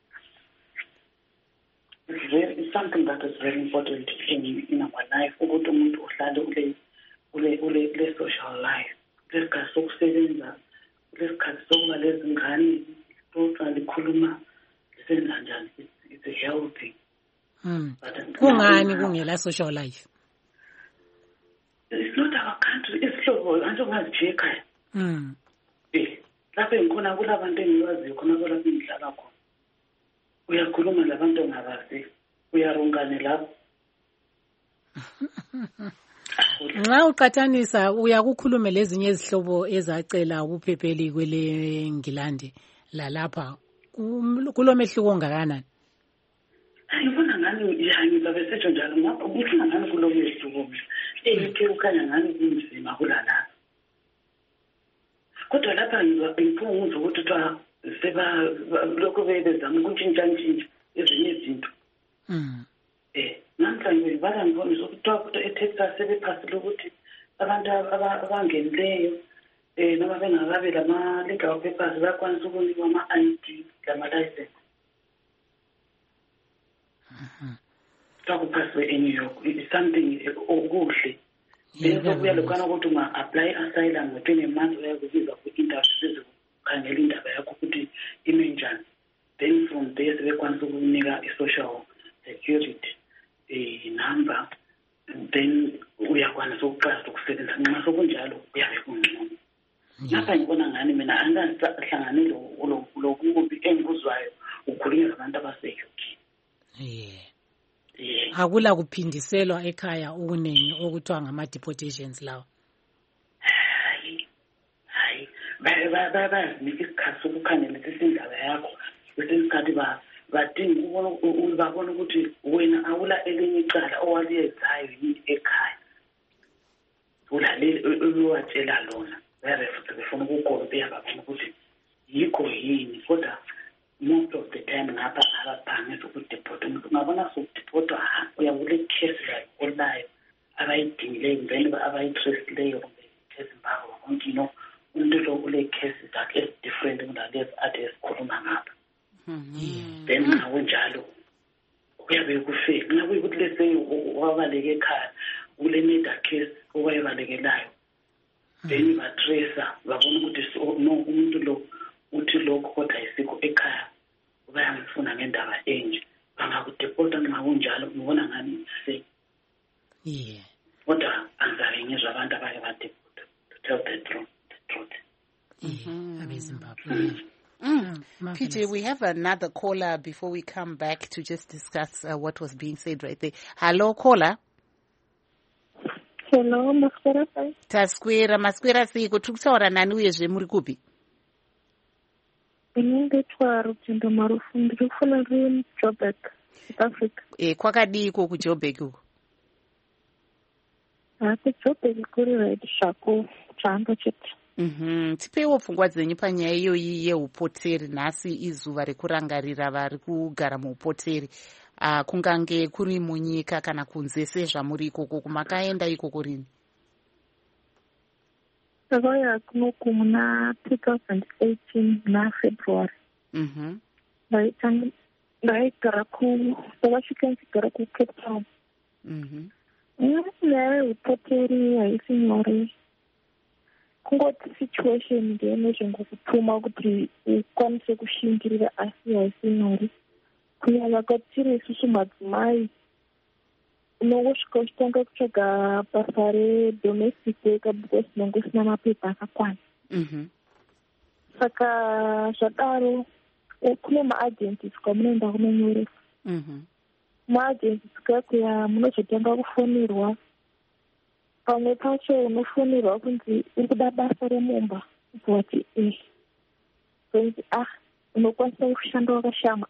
It's something that is very important in our life, ukuthi umuntu uhlale ule social life, lesikhathi sokusebenza, lesikhathi sokuba lezingane xoxa likhuluma lisenza njani. It's a healthy. Kungani kungela social life? angizojika lapho engikhona kulabantu engiwaziyo khona lapho engihlala khona uyakhuluma labantu ongabazi uyarungane lapho nxa uqathanisa uyakukhulume lezinye izihlobo ezacela ubuphepheli kwele Ngilandi lalapha kulomehluko ongakanani? Ngibona ngani ngizabe setsho njalo ngapha ngifuna ngani kulomehluko engithe ukhanya ngani kunzima kulala kodwa lapha ngiphuma umuzwa ukuthi seba lokho bezama ukutshintsha ezinye izinto namhlanje ngibona ukuthi eTexas sebephasile ukuthi abantu abangenileyo noma bengakabi lama-legal papers bayakwanisa ukunikwa ama-ID lama-license sakuphasiwe eNew York is something okuhle kuya lokhana ukuthi unga-apply asylum within a month uyakubiza ku-interview bezokukhangela indaba yakho ukuthi ime njani then from there sebekwanisa ukunika i-social security number then uyakwanisa ukuqala ukusebenza nxa sokunjalo uyabe kungcono lapha ngibona ngani mina angahlangane lokubi engikuzwayo ukhulunywa abantu abase-UK akula kuphindiselwa ekhaya okuningi okuthiwa ngama-deportations lawo. Hayi bayazinika isikhathi sokukhangelisisa indaba yakho kwesinye isikhathi badinga babona ukuthi wena awula elinye icala owaliyenzayo yini ekhaya ulaleli oluwatshela lona futhi befuna ukukompea babona ukuthi yikho yini kodwa most of the time ngapha abaphangisa ukudepota umuntu ungabona sokudepotwa uyakule case like olayo abayidingileyo then abayitrestileyo kumbe case mbako konke umuntu lo ule case zakhe different kunalezi ade esikhuluma ngapha then nakunjalo kuyabe kufike ngabe ukuthi lese wabaleke ekhaya ule murder case owayebalekelayo then batracer babona ukuthi umuntu lo uthi lokho kodwa isikho ekhaya bayangifuna ngendaba enje bangakudepota nxa kunjalo ngibona ngani se kodwa angizabe ngizwa abantu abake badepota to tell the truth. PJ, we have another caller before we come back to just discuss what was being said right there. Hello, caller. Hello, Masquera. Tasquera, Masquera siko tukutaura nani uyezve muri kupi? Ndinotwara kutenda marufu ndikufuna kuri Joburg, South Africa. Kwakadii ko kuJoburg uko? Joburg kuri right shako chamba chete. Tipewo pfungwa dzenyu panyaya iyoyi yeupoteri nhasi izuva rekurangarira vari kugara muupoteri kungange kuri munyika kana kunze sezvamuri ikoko kumakaenda ikoko rini? Takauya kunoku muna 2018 naFebruary. Ndaigara ndakasvika ndichigara kuCape Town. Nyaya yeupoteri haisi nyore. Kungoti situation ngenezvengokutuma kuti ukwanise kushingirira asi haisi nyore. Kunyanya kwatiri isusu madzimai unongosvika uchitanga kutsvaga basa redomestic worker because unenge usina mapepa akakwana. Saka zvadaro kune maagencies kwamunoenda kunonyoresa. Maagencies kakuya munozotanga kufonirwa. Pamwe pacho unofonirwa kunzi uri kuda basa remumba kuti kunzi unokwanisa kushanda wakashama.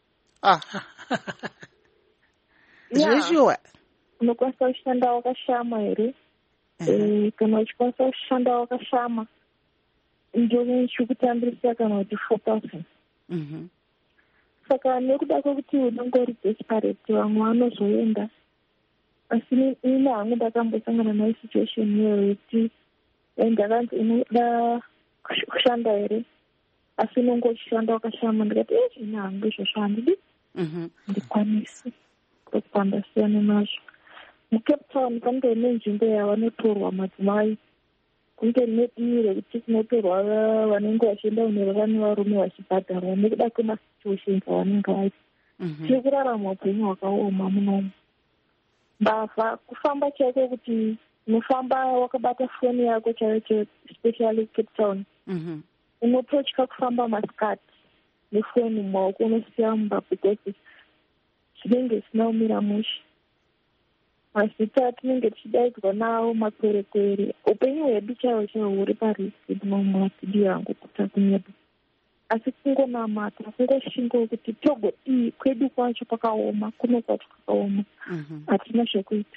Zveshuwa unokwanisa kushanda wakashama here kana uchikwanisa kushanda wakashama ndio chikutambirisa kana kuti 4,000. Saka nekuda kwekuti unenge uri desperate vamwe vanozoenda asi ine hangu ndakambosangana nayo situation iyoyo yekuti ndakanzi unoda kushanda here asi unenge uchishanda wakashama ndikati ine hangu izvozvo handidi ndikwanisi kupandasiyana nazvo. MuCape Town pange nenzvimbo yavanotorwa madzimai kunge nedii rekuti kunotorwa vanenge vachienda kunoreva nevarume vachibhadharwa nekuda kwemasituations avanenge vari. Tiri kurarama upenyu hwakaoma munomu. Mbavha kufamba chaiko kuti unofamba wakabata foni yako chaicho, especially Cape Town. Unototya kufamba masikati nefoni mumaoko, unosiya mumba because chinenge zvisina kumira mushe. Mazita atinenge tichidaidzwa nawo makwerekwere, upenyu hwedu chaiwo chaiwo huri parisi mumastudio angu kuta kunyepa. Asi kungonamata, kungoshingo kuti Togo iyi kwedu kwacho kwakaoma, kuno kwacho kwakaoma, hatina zvekuita.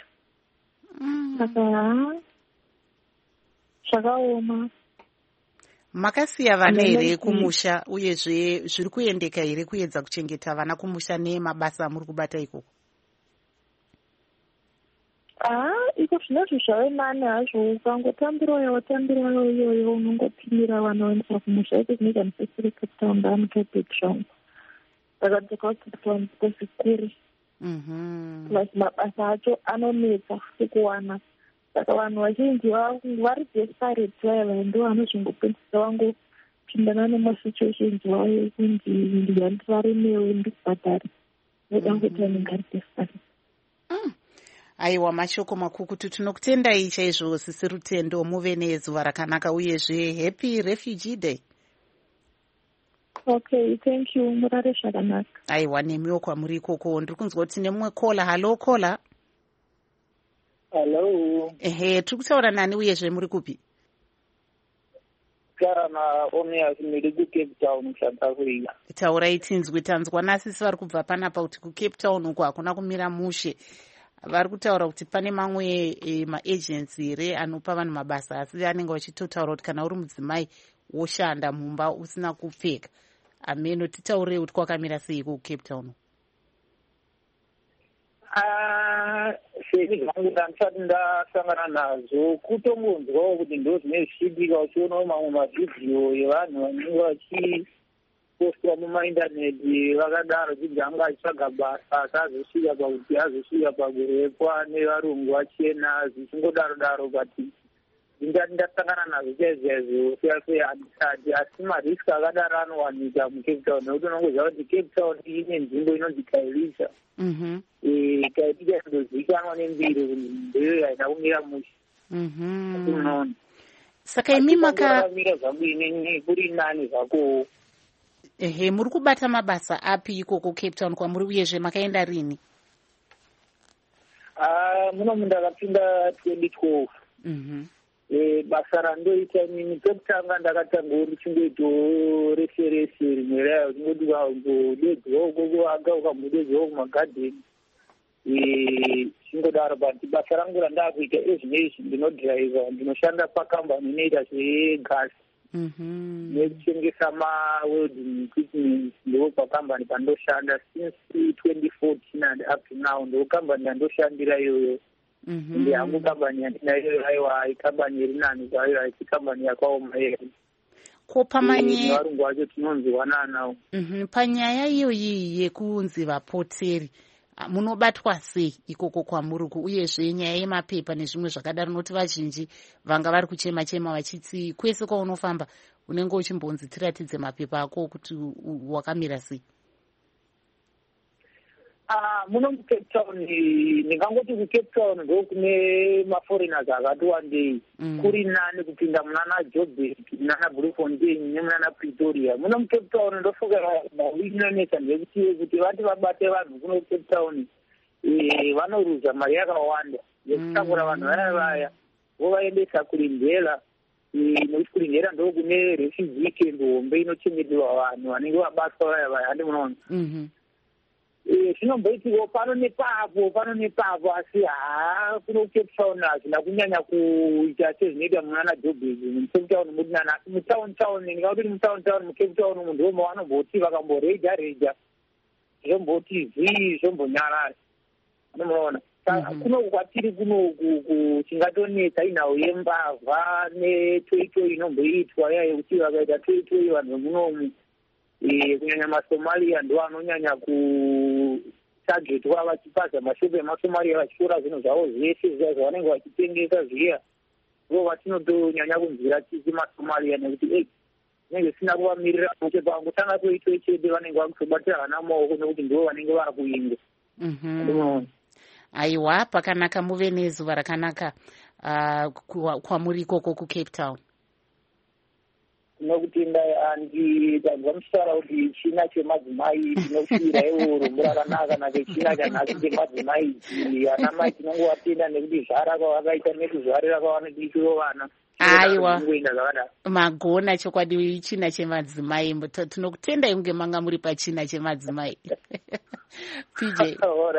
Saka zvakaoma. Makasiya vana here kumusha, uyezve zviri kuendeka here kuedza kuchengeta vana kumusha nemabasa muri kubata ikoko? Iko zvinozvo zvave nani hazvo, ukangotambirayo iyoyo unongopindira vana vaendesa kumusha. Iko zvinoita musesere Cape Town ndaanokaipe zvangu. Saka ndikawo Cape Town because kuri. Plus mabasa acho anonetsa sekuwana. Saka vanhu vazhinji vari desperate vaya ndo vanozvingopedzisa vangopindana nemasituations vayo kunzi ndihandivaremewo ndikubhadhari. Nodangoti anenge ari desperate. Aiwa, mashoko makukutu. Tinokutendai chaizvo Sisi Rutendo, muve nezuva rakanaka uyezve happy refugee day. Okay, thank you. Murare zvakanaka. Aiwa, nemiwo kwamuri ikoko. Ndiri kunzwa kuti nemumwe kola. Halo kola. Hello. Ehe, tiri kutaura nani uyezve muri kupi? Kana Omias ndiri kuCape Town, South Africa. Taurai tinzwi. Tanzwa nasisi vari kubva panapa kuti kuCape Town uko hakuna kumira mushe. Vari kutaura kuti pane mamwe maagency here anopa vanhu mabasa, asi anenge vachitotaura kuti kana uri mudzimai woshanda mumba usina kupfeka. Ameno, titaurei kuti kwakamira sei kuCape Town? Seni zvangu ndandisati ndasangana nazvo, kutongonzwawo kuti ndo zvine zvichiitika, uchionawo mamwe mavhidhiyo evanhu vanenge vachipostwa mumaindaneti vakadaro kuti anga achitsvaga basa asi azosvika pakuti azosvika pakurekwa nevarungu vachena zvichingodaro-daro. But ndingati ndasangana nazvo chaizvo sehandisati, asi mariski akadaro anowanika muCape Town nekuti unongoziva kuti Cape Town ine nzvimbo inonzi Kailisa. Kailisa indozivikanwa nembiri kuti ndeyo haina kumira mushe. Unoona, saka imi makamira zvangu ineni kuri nani zvakowo. Ehe, muri kubata mabasa api ikoko Cape Town kwamuri, uyezve makaenda rini? Muno ndakapinda 2012. Basa randoita inini pekutanga ndakatanga ndichingoitawo referese rimwe rayo tingoti ukambodedzwa ukoko anga ukambodedzwa kumagadheni chingodaro. But basa rangu randakuita ezvinezvi ndinodhiraivha, ndinoshanda pakambani inoita zvegasi nekutengesa ma-welding equipment. Ndo pakambani pandoshanda since 2014 and up to now. Ndo kambani yandoshandira iyoyo. Ndi hangu kambani yandinayo aiwa ikambani iri nani zvayo haisi kambani yakaoma yeri. Ko pamanye varungu vacho tinonziwana nawo. Panyaya iyoyi yekunzi vapoteri munobatwa sei ikoko kwamuruku, uyezve nyaya yemapepa nezvimwe zvakadaro? Noti vazhinji vanga vari kuchema-chema vachiti kwese kwaunofamba unenge uchimbonzi tiratidze mapepa ako kuti wakamira sei. Muno muCape Town ndingangoti kuCape Town ndo kune maforeigners akati wandei, kuri nani kupinda munana Joburg, munana Bloemfontein nemunana Pretoria. Muno muCape Town ndofunga inonetsa ndekuti vati vabate vanhu kuno Cape Town vanoruza mari yakawanda yekutakura vanhu vaya vovaendesa kuRindela, nekuti kuRindela ndo kune refugee camp hombe inochengeterwa vanhu vanenge vabatwa vaya handi munoona. Zvinomboitiko pano nepapo asi kuno Cape Town hazvina kunyanya kuita sezvinoita munana Joburg. muCape Town mutinana mutown ndingauti mutown muCape Town munhu ndomo vanomboti vakamboreja zvomboti zvombonyarara. Anomuona kuno kwatiri kunoku chingatonetsa inhau yembavha netoitoi inomboitwa yayo kuti vakaita toitoi vanhu vemunomu kunyanya maSomalia ndo anonyanya kutagetwa vachipaza mashopu emaSomalia vachitora zvinhu zvavo zvese zviya zvavanenge vachitengesa zviya, vo vatinotonyanya kunzwira tisi maSomalia nekuti zvinenge zvisina kuvamirira kuti pangotanga toitoi chete vanenge vakutobatira vana maoko nekuti ndo vanenge vakuinga. Aiwa, pakanaka, muve nezuva rakanaka. kwamuri ikoko kuCape Town? Nokuti ndikazwa muchitaura kuti china chemadzimai chinoshira iwo rumbu rakanaka nake china chanhasi chemadzimai ana mai tinongowapinda nekuti zvarako vakaita nekuzvarira kwavanodikiwo vana. Aiwa, magona chokwadi china chemadzimai. Tinokutendai kunge manga muri pachina chemadzimai. PJ.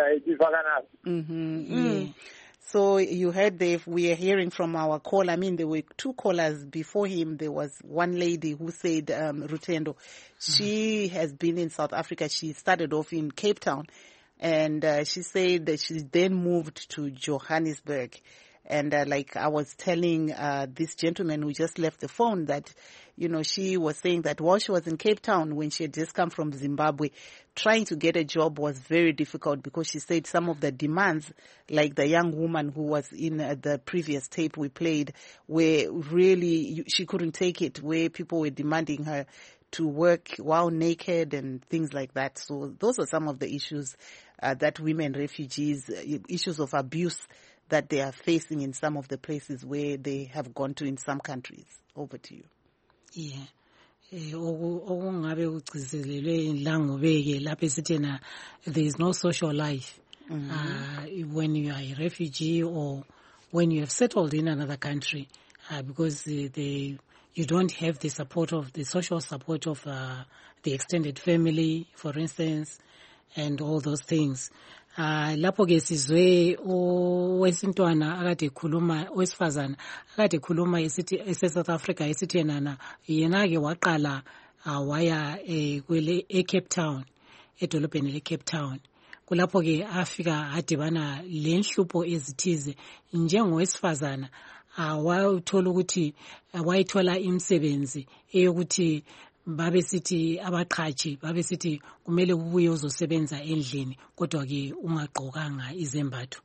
So you heard we are hearing from our call. I mean, there were two callers before him. There was one lady who said, Rutendo, she has been in South Africa. She started off in Cape Town, and she said that she then moved to Johannesburg. And like I was telling this gentleman who just left the phone that, you know, she was saying that while she was in Cape Town, when she had just come from Zimbabwe, trying to get a job was very difficult because she said some of the demands, like the young woman who was in the previous tape we played, where really she couldn't take it, where people were demanding her to work while naked and things like that. So those are some of the issues that women refugees, issues of abuse that they are facing in some of the places where they have gone to in some countries. Over to you. Yeah. Okungabe kugcizelelwe la ngobeke lapho sithena there is no social life when you are a refugee or when you have settled in another country because you don't have the support of the social support of the extended family, for instance, and all those things. Lapho ke sizwe owesintwana akade ekhuluma owesifazana akade ekhuluma South Africa esithi yena ke waqala waya kwele eCape Town edolobheni leCape Town kulapho ke afika adibana lenhlupho ezithize njengowesifazana wayithola ukuthi wayithola imisebenzi eyokuthi babe sithi abaqhashi babe sithi kumele ubuye uzosebenza endlini kodwa ke ungaqokanga izembatho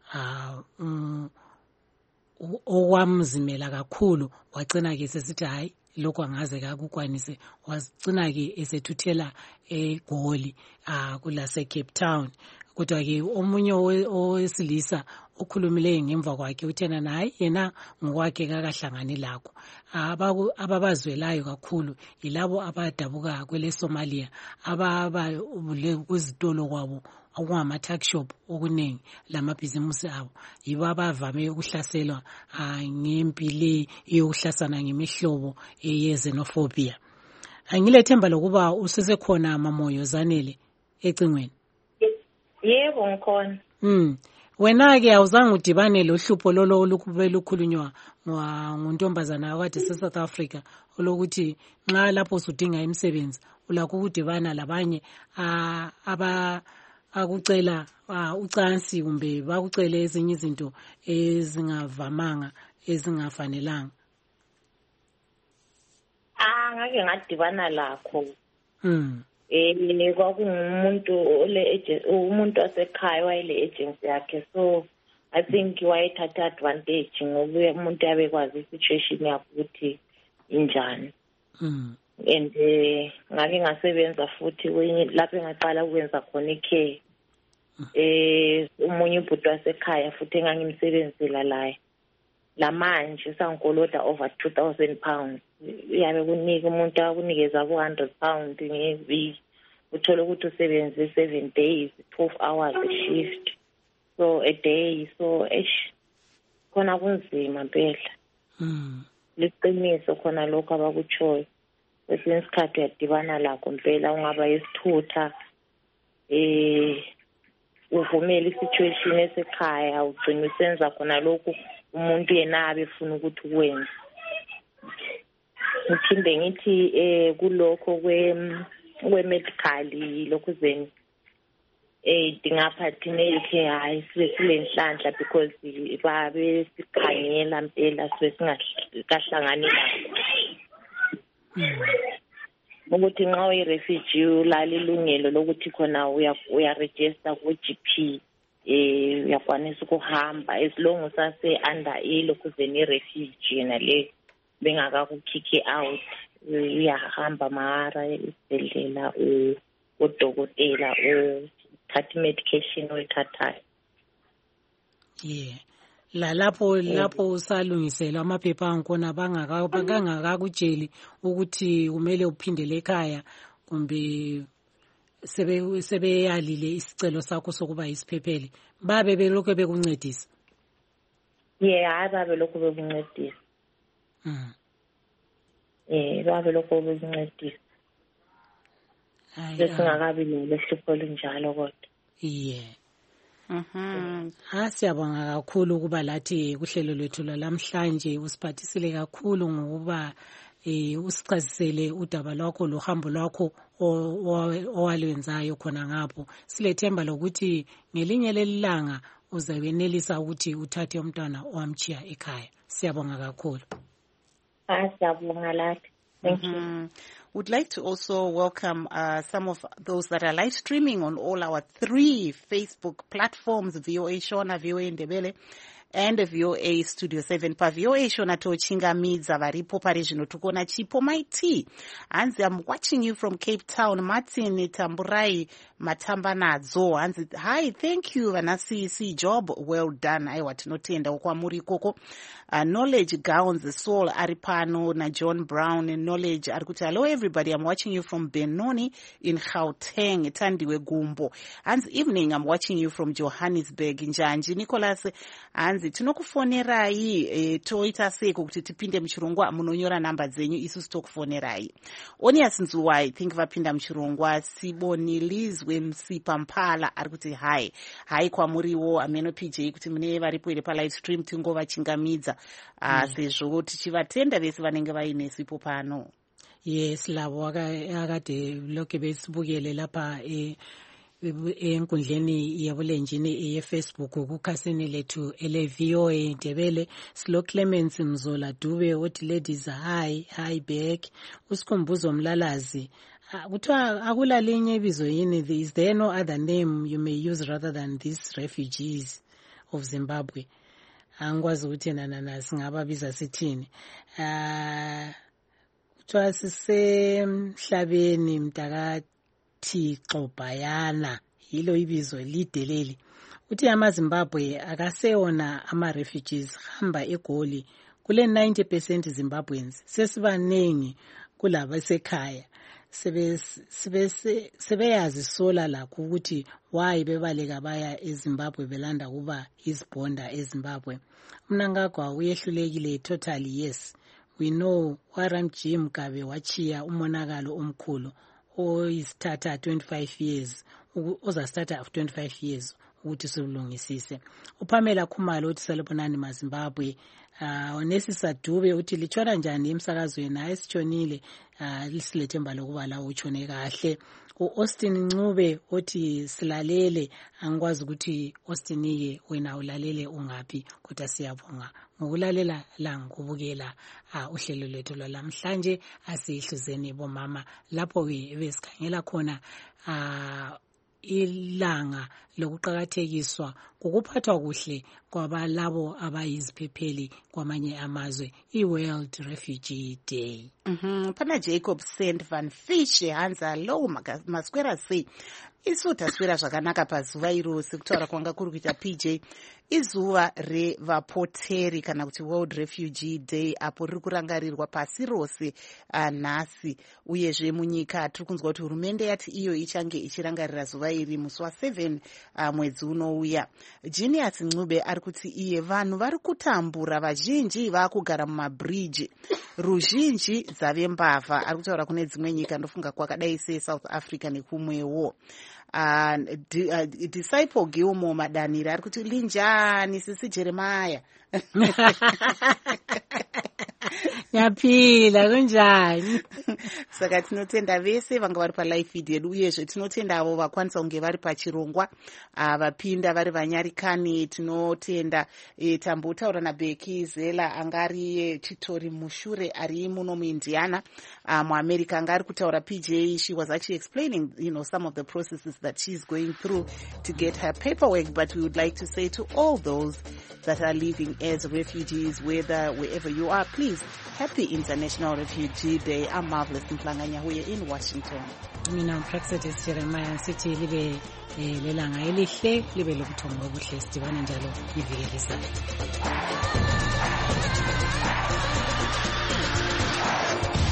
owamzimela kakhulu wagcina ke sesithi hayi lokho angaze kakukwanise wagcina ke esethuthela eGoli kulase Cape Town kodwa ke omunye owesilisa okhulumileyo ngemva kwakhe uthena naye yena ngokwakhe kakahlangani lakho ababazwelayo kakhulu yilabo abadabuka kwele Somalia ababa kuzitolo kwabo okungama tuck shop okunengi lamabhizimusi abo yibo abavame ukuhlaselwa ngempilo yokuhlasana ngemihlobo yezenophobia. Angilethemba lokuba usesekhona Mamoyo Zanele ecingweni. Yebo ngikhona. Wena ke awuzange udibane lohlupho lolo olukhulunywa ngontombazana wakade South Africa olokuthi nxa lapho usudinga imisebenzi ulakho ukudibana labanye akucela ucansi kumbe bakucela ezinye izinto ezingavamanga ezingafanelanga? Ngake ngadibana lakho. Kwakungumuntu umuntu wasekhaya wayele agency yakhe, so I think wayethatha advantage ngoba umuntu abekwazi isituation yakhe ukuthi injani. And ngake ngasebenza futhi lapho engaqala ukwenza khona ikhe umunye ubhuti wasekhaya futhi engangimsebenzela la manje sangikoloda over 2,000 pounds. Yabe kunika umuntu akunikeza £100 ngeviki uthola ukuthi usebenze 7 days 12 hours a shift, so a day, so khona kunzima impela. Liqiniso khona lokho abakutshoyo. Kwesinye isikhathi uyadibana lakho impela ungaba isithutha uvumela isituation esekhaya ugcina usenza khona lokho umuntu yena abefuna ukuthi ukwenze. Ngithinde ngithi kulokho kwe-medical lokhu zeni dingaphathine ke hayi sibe silenhlanhla because babe sikhangela impela sibe singakahlangani lakho. Ukuthi nxa uyi-refugee ulala ilungelo lokuthi khona uya-register ku-GP uyakwanisa ukuhamba as long usase under lokhu zeni refugee nale bengakakukhikhi out uyahamba mahara esibhedlela udokotela uthatha medication oyithathayo. Yeah. lapho usalungiselwa amaphepha angkhona bangakakutsheli ukuthi kumele uphindele ekhaya kumbe sebeyalile isicelo sakho sokuba yisiphepheli, babe belokhu bekuncedisa? Hayi babe lokhu bekuncedisa. Babe lokhu bekuncedisa. Besingakabi lehlupho linjalo kodwa. Siyabonga kakhulu ukuba lathi kuhlelo lwethu lamhlanje usiphathisile kakhulu ngokuba usichazisele udaba lwakho lohambo lwakho owalwenzayo khona ngapho. Silethemba lokuthi ngelinye lelilanga uzabenelisa ukuthi uthathe umntwana owamchiya ekhaya. Siyabonga kakhulu. Siyabonga lathi. Thank you. Would like to also welcome some of those that are live streaming on all our 3 Facebook platforms, VOA Shona, VOA Ndebele, and VOA Studio 7. Pa VOA Shona tochinga midza varipo parezvino tukona chipo maiti. Hanzi, I'm watching you from Cape Town. Martin Tamburai Matambanadzo. Hanzi, hi, thank you. Vanasi, job well done. Aiwa tinotenda okwamuri koko. Knowledge Gowns Soul Aripano na John Brown Knowledge arikuti hello everybody, I'm watching you from Benoni in Gauteng Tandiwe Gumbo. Hanzi, evening, I'm watching you from Johannesburg Njanji. Nicholas Hanzi, tinokufonerai toita seko kuti tipinde mchirongwa munonyora namba dzenyu isusu tokufonerai. Onias Nzuwa, I think vapinda mchirongwa. Sibonilizwe Msipa Mpala arikuti hi kwamuriwo ameno PJ kuti mune varipo ire pa live stream tingova chingamidza sezvo tichivatenda vese vanenge vaine sipo pano. Yes, lavo akade lokho besibukele lapha enkundleni yabulenjini ye-Facebook kukhasini lethu ele VOA Ndebele. Silo Clemens Mzola Dube othi ladies hi back. Usikhumbuzo Mlalazi kuthiwa akulalinye ibizo yini, is there no other name you may use rather than these refugees of Zimbabwe? Angikwazi ukuthi nana singababiza sithini. Kuthiwa sisemhlabeni mtakaThixo Bhayana, yilo ibizo lide leli. Uthi amaZimbabwe akaseyona ama-refugees, hamba eGoli. Kule 90% Zimbabweans sesibaningi kulaba sekhaya. Sebeyazi sola lakho ukuthi why bebaleka baya eZimbabwe belanda kuba izibonda eZimbabwe. Mnangagwa uyehlulekile totally. Yes, we know Waramji Mugabe wachiya umonakalo omkhulu oyisithatha 25 years ozasithatha after 25 years ukuthi silungisise. uPamela Khumalo uthi salibonani maZimbabwe. Onesisa Dube uthi litshona njani emsakazweni? Hayi sitshonile, lisilethemba lokuba la utshone kahle. uAustin Ncube uthi silalele. Angikwazi ukuthi Austin ke wena ulalele ungaphi, kodwa siyabonga ngokulalela la ngikubukela uhlelo lwethu lwalamhlanje. Asihluzeni bomama lapho besikhangela khona ilanga lokuqhakathekiswa ukuphathwa kuhle kwabalabo abayiziphepheli kwamanye amazwe, iWorld Refugee Day. Pana Jacob Sand Van Fish hanza lo maswera sei isu taswira zvakanaka pazuva irose kutaura kwanga kuri kuita PJ izuva revapoteri kana kuti World Refugee Day apo riri kurangarirwa pasi rose nhasi. Uyezve munyika tiri kunzwa kuti hurumende yati iyo ichange ichirangarira zuva iri musi wa7 mwedzi unouya. Genius Ncube ari kuti iye vanhu vari kutambura, vazhinji vaakugara mumabridge, ruzhinji dzave mbavha. Ari kutaura kune dzimwe nyika ndofunga kwakadai seSouth Africa nekumwewo. Disciple Gilmore Madanira ari kuti linjani sisi Jeremiah. Yaphila kunjani? Saka tinotenda vese vanga vari pa live feed yedu, uyezve tinotenda avo vakwanisa kunge vari pachirongwa vapinda vari vanyarikani. Tinotenda tambotaura naBeki Zela angari chitori mushure ari muno muIndiana muAmerica, angari kutaura PJ. She was actually explaining some of the processes that she's going through to get her paperwork. But we would like to say to all those that are living as refugees, wherever you are, please Happy International Refugee Day. I'm Marvelous Mflanganyahuye in Washington. Mina Praxetis Jeremiah sithi libe lelanga elihle libe lokuthomba obuhle sidibane njalo iviki elizayo.